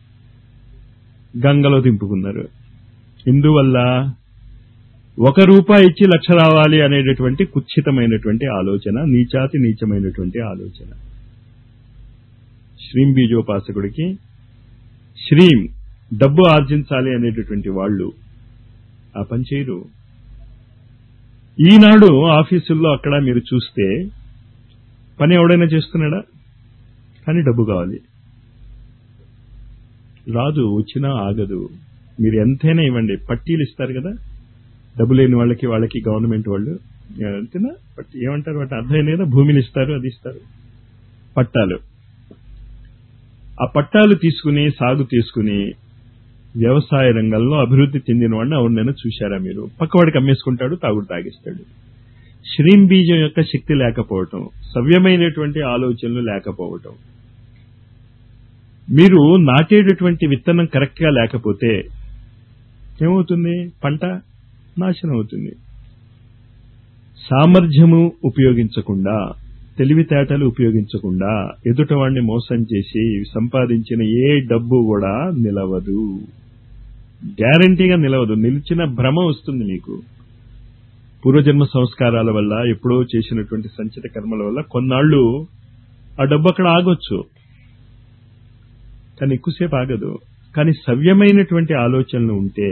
గంగలో దింపుకున్నారు. ఇందువల్ల ₹1 ఇచ్చి లక్ష రావాలి అనేటటువంటి కుత్సితమైనటువంటి ఆలోచన, నీచాతి నీచమైనటువంటి ఆలోచన. శ్రీం బీజోపాసకుడికి శ్రీం డబ్బు ఆర్జించాలి అనేటటువంటి వాళ్ళు ఆ పని చేయరు. ఈనాడు ఆఫీసుల్లో అక్కడ మీరు చూస్తే పని ఎవడైనా చేస్తున్నాడా? కానీ డబ్బు కావాలి. రాదు, వచ్చినా ఆగదు. మీరు ఎంతైనా ఇవ్వండి. పట్టీలు ఇస్తారు కదా డబ్బు లేని వాళ్ళకి గవర్నమెంట్ వాళ్ళు, అంతేనా? ఏమంటారు వాటి అర్థం లేదా? భూమిని ఇస్తారు, అది ఇస్తారు, పట్టాలు. ఆ పట్టాలు తీసుకుని సాగు తీసుకుని వ్యవసాయ రంగంలో అభివృద్ధి చెందిన వాడిని ఎవరినైనా చూశారా మీరు? పక్కవాడికి అమ్మేసుకుంటాడు, తాగుడు తాగిస్తాడు. శ్రీం బీజం యొక్క శక్తి లేకపోవటం, సవ్యమైనటువంటి ఆలోచనలు లేకపోవటం, మీరు నాటేటటువంటి విత్తనం కరెక్ట్ గా లేకపోతే ఏమవుతుంది? పంట నాశనం అవుతుంది. సామర్థ్యము ఉపయోగించకుండా, తెలివితేటలు ఉపయోగించకుండా ఎదుటవాడిని మోసం చేసి సంపాదించిన ఏ డబ్బు కూడా నిలవదు, గ్యారంటీగా నిలవదు. నిలిచిన భ్రమ వస్తుంది మీకు. పూర్వజన్మ సంస్కారాల వల్ల, ఎప్పుడో చేసినటువంటి సంచిత కర్మల వల్ల కొన్నాళ్లు ఆ డబ్బు అక్కడ ఆగొచ్చు, కానీ ఎక్కువసేపు ఆగదు. కానీ సవ్యమైనటువంటి ఆలోచనలు ఉంటే,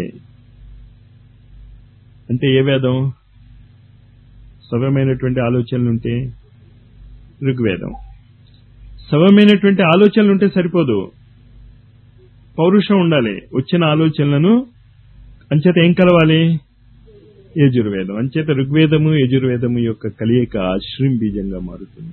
అంటే ఏ వేదం? సవ్యమైనటువంటి ఆలోచనలు ఉంటే ఋగ్వేదం. సవ్యమైనటువంటి ఆలోచనలు ఉంటే సరిపోదు, పౌరుషం ఉండాలి. వచ్చిన ఆలోచనలను అంచేత ఏం కలవాలి? యజుర్వేదం. అంచేత ఋగ్వేదము యజుర్వేదము యొక్క కలయిక శ్రీం బీజంగా మారుతుంది.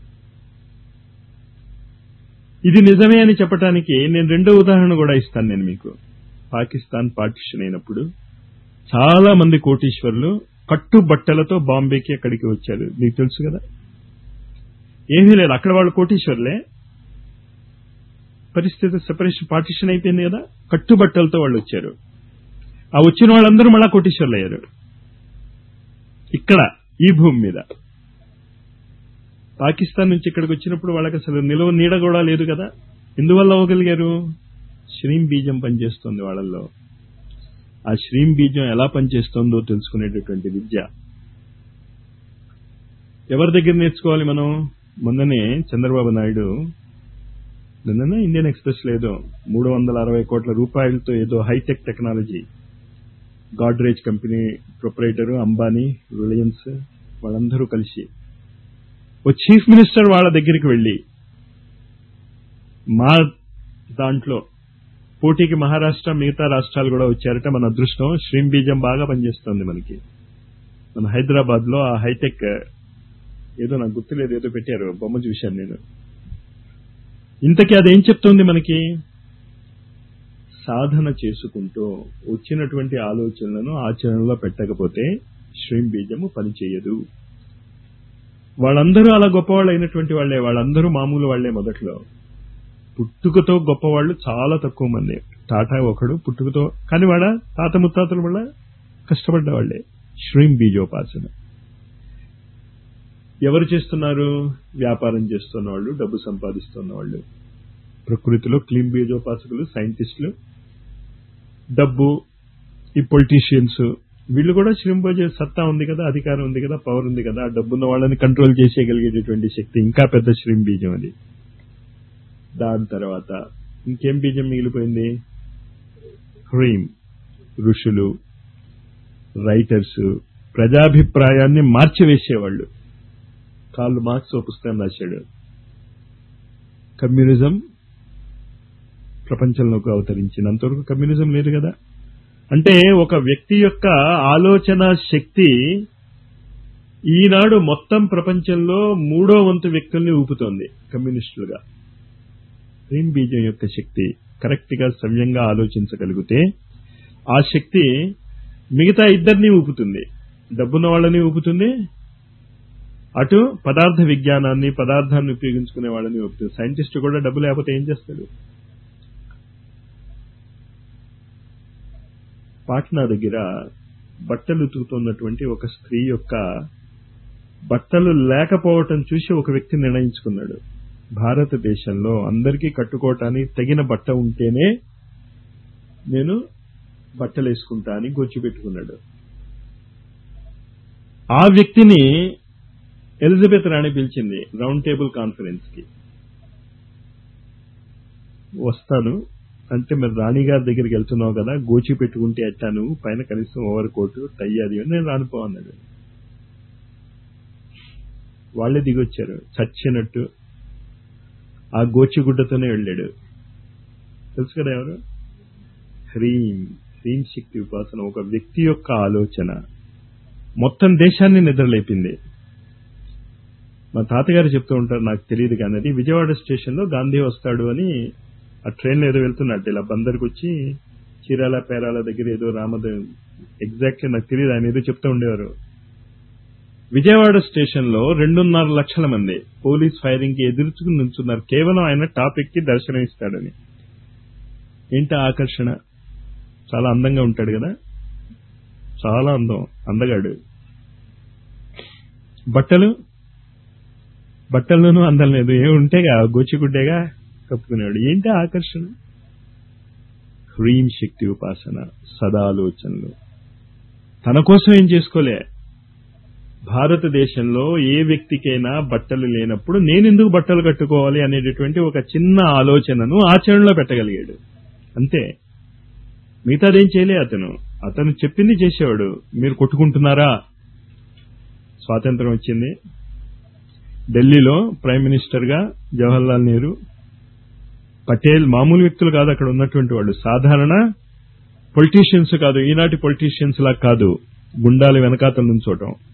ఇది నిజమే అని చెప్పడానికి నేను రెండో ఉదాహరణ కూడా ఇస్తాను నేను మీకు. పాకిస్తాన్ పార్టిషన్ అయినప్పుడు చాలా మంది కోటీశ్వరులు కట్టుబట్టలతో బాంబేకి అక్కడికి వచ్చారు. మీకు తెలుసు కదా. ఏమీ లేదు, అక్కడ వాళ్ళు కోటీశ్వరులే. పరిస్థితి సెపరేషన్, పార్టిషన్ అయిపోయింది కదా, కట్టుబట్టలతో వాళ్ళు వచ్చారు. ఆ వచ్చిన వాళ్ళందరూ మళ్ళా కోటీశ్వరులు అయ్యారు ఇక్కడ ఈ భూమి మీద. పాకిస్తాన్ నుంచి ఇక్కడికి వచ్చినప్పుడు వాళ్ళకి అసలు నిలవ నీడ కూడా లేదు కదా. ఎందువల్ల అవ్వగలిగారు? శ్రీం బీజం పనిచేస్తుంది వాళ్ళల్లో. ఆ శ్రీం బీజం ఎలా పనిచేస్తుందో తెలుసుకునేటటువంటి విద్య ఎవరి దగ్గర నేర్చుకోవాలి మనం? మొన్ననే చంద్రబాబు నాయుడు నిన్న ఇండియన్ ఎక్స్ప్రెస్ లేదో 360 కోట్ల రూపాయలతో ఏదో hitech technology, Godrej company proprietor, Ambani, Reliance వాళ్ళందరూ కలిసి ఓ చీఫ్ మినిస్టర్ వాళ్ళ దగ్గరికి వెళ్లి, మా దాంట్లో పోటీకి మహారాష్ట్ర మిగతా రాష్ట్రాలు కూడా వచ్చారట. మన అదృష్టం, శ్రీం బీజం బాగా పనిచేస్తుంది మనకి. మన హైదరాబాద్ లో ఆ హైటెక్ ఏదో నాకు గుర్తులేదు, ఏదో పెట్టారు, బొమ్మ చూశాను నేను. ఇంతకీ అదేం చెప్తోంది మనకి? సాధన చేసుకుంటూ వచ్చినటువంటి ఆలోచనలను ఆచరణలో పెట్టకపోతే శ్రీం బీజము పనిచేయదు. వాళ్ళందరూ అలా గొప్పవాళ్ళు అయినటువంటి వాళ్లే, వాళ్ళందరూ మామూలు వాళ్లే. మొదట్లో పుట్టుకతో గొప్పవాళ్లు చాలా తక్కువ మంది. టాటా ఒకడు పుట్టుకతో, కానీ వాడ తాత ముత్తాతల వల్ల కష్టపడ్డవాళ్లే. శ్రీం బీజోపాసన ఎవరు చేస్తున్నారు? వ్యాపారం చేస్తున్న వాళ్ళు, డబ్బు సంపాదిస్తున్న వాళ్ళు. ప్రకృతిలో క్లీన్ బీజోపాసకులు, సైంటిస్టులు, డబ్బు, ఈ పొలిటీషియన్స్, వీళ్ళు కూడా శ్రీం బీజ సత్తా ఉంది కదా, అధికారం ఉంది కదా, పవర్ ఉంది కదా. ఆ డబ్బున్న వాళ్ళని కంట్రోల్ చేసేయగలిగేటటువంటి శక్తి ఇంకా పెద్ద శ్రీం బీజం అది. దాని తర్వాత ఇంకేం బీజం మిగిలిపోయింది? హ్రీం. ఋషులు, రైటర్స్, ప్రజాభిప్రాయాన్ని మార్చివేసేవాళ్ళు. కార్ల్ మార్క్స్ ఒక పుస్తకం రాశాడు, కమ్యూనిజం ప్రపంచంలోకి అవతరించినంతవరకు కమ్యూనిజం లేదు కదా. అంటే ఒక వ్యక్తి యొక్క ఆలోచన శక్తి ఈనాడు మొత్తం ప్రపంచంలో 3వ వంతు వ్యక్తుల్ని ఊపుతోంది కమ్యూనిస్టులుగా. శ్రీం బీజం యొక్క శక్తి కరెక్ట్ గా సవ్యంగా ఆలోచించగలిగితే ఆ శక్తి మిగతా ఇద్దరిని ఊపుతుంది. డబ్బున్న వాళ్ళని ఊపుతుంది, అటు పదార్థ విజ్ఞానాన్ని పదార్థాన్ని ఉపయోగించుకునే వాళ్ళని ఊపుతుంది. సైంటిస్ట్ కూడా డబ్బు లేకపోతే ఏం చేస్తాడు? పాట్నా దగ్గర బట్టలు ఉతుకుతున్నటువంటి ఒక స్త్రీ యొక్క బట్టలు లేకపోవటం చూసి ఒక వ్యక్తి నిర్ణయించుకున్నాడు, భారతదేశంలో అందరికీ కట్టుకోవటానికి తగిన బట్ట ఉంటేనే నేను బట్టలు వేసుకుంటా అని గొచ్చిపెట్టుకున్నాడు. ఆ వ్యక్తిని ఎలిజబెత్ రాణి పిలిచింది రౌండ్ టేబుల్ కాన్ఫరెన్స్ కి. వస్తాను అంటే, మరి రాణిగారి దగ్గరికి వెళ్తున్నావు కదా, గోచి పెట్టుకుంటే ఎట్టా, నువ్వు పైన కనీసం ఓవర్ కోటు టై అది అని నేను రానుపో అన్నాడు. వాళ్లే దిగొచ్చారు చచ్చినట్టు. ఆ గోచిగుడ్డతోనే వెళ్ళాడు. తెలుసు కదా ఎవరు? హ్రీం శక్తి ఉపాసన. ఒక వ్యక్తి యొక్క ఆలోచన మొత్తం దేశాన్ని నిద్రలేపింది. మా తాతగారు చెప్తూ ఉంటారు, నాకు తెలియదు కానీ, అది విజయవాడ స్టేషన్ లో గాంధీ వస్తాడు అని ఆ ట్రైన్ లో ఏదో వెళ్తున్నట్టు ఇలా బందర్కి వచ్చి చీరాల పేరాల దగ్గర ఏదో రామదేవ్, ఎగ్జాక్ట్ నాకు తెలియదు, ఆయన ఏదో చెప్తూ ఉండేవారు. విజయవాడ స్టేషన్ లో 2.5 లక్షల మంది పోలీస్ ఫైరింగ్ కి ఎదుర్చుకుని నుంచున్నారు, కేవలం ఆయన టాపిక్ కి దర్శనం ఇస్తాడని. ఏంటి ఆకర్షణ? చాలా అందంగా ఉంటాడు కదా, చాలా అందగాడు. బట్టల్లోనూ అందం లేదు, ఏముంటేగా గోచిగుడ్డేగా కప్పుకునేవాడు. ఏంటి ఆకర్షణ? హ్రీం శక్తి ఉపాసన, సదాలోచనలు. తన కోసం ఏం చేసుకోలే. భారతదేశంలో ఏ వ్యక్తికైనా బట్టలు లేనప్పుడు నేనెందుకు బట్టలు కట్టుకోవాలి అనేటటువంటి ఒక చిన్న ఆలోచనను ఆచరణలో పెట్టగలిగాడు అంతే. మిగతాదేం చేయలే అతను చెప్పింది చేసేవాడు. మీరు కొట్టుకుంటున్నారా? స్వాతంత్రం వచ్చింది, ఢిల్లీలో ప్రైమ్ మినిస్టర్ గా జవహర్లాల్ నెహ్రూ, పటేల్, మామూలు వ్యక్తులు కాదు అక్కడ ఉన్నటువంటి వాళ్ళు, సాధారణ పొలిటీషియన్స్ కాదు, ఈనాటి పొలిటీషియన్స్ లా కాదు, గుండాలు వెనకాతల నుంచోటం.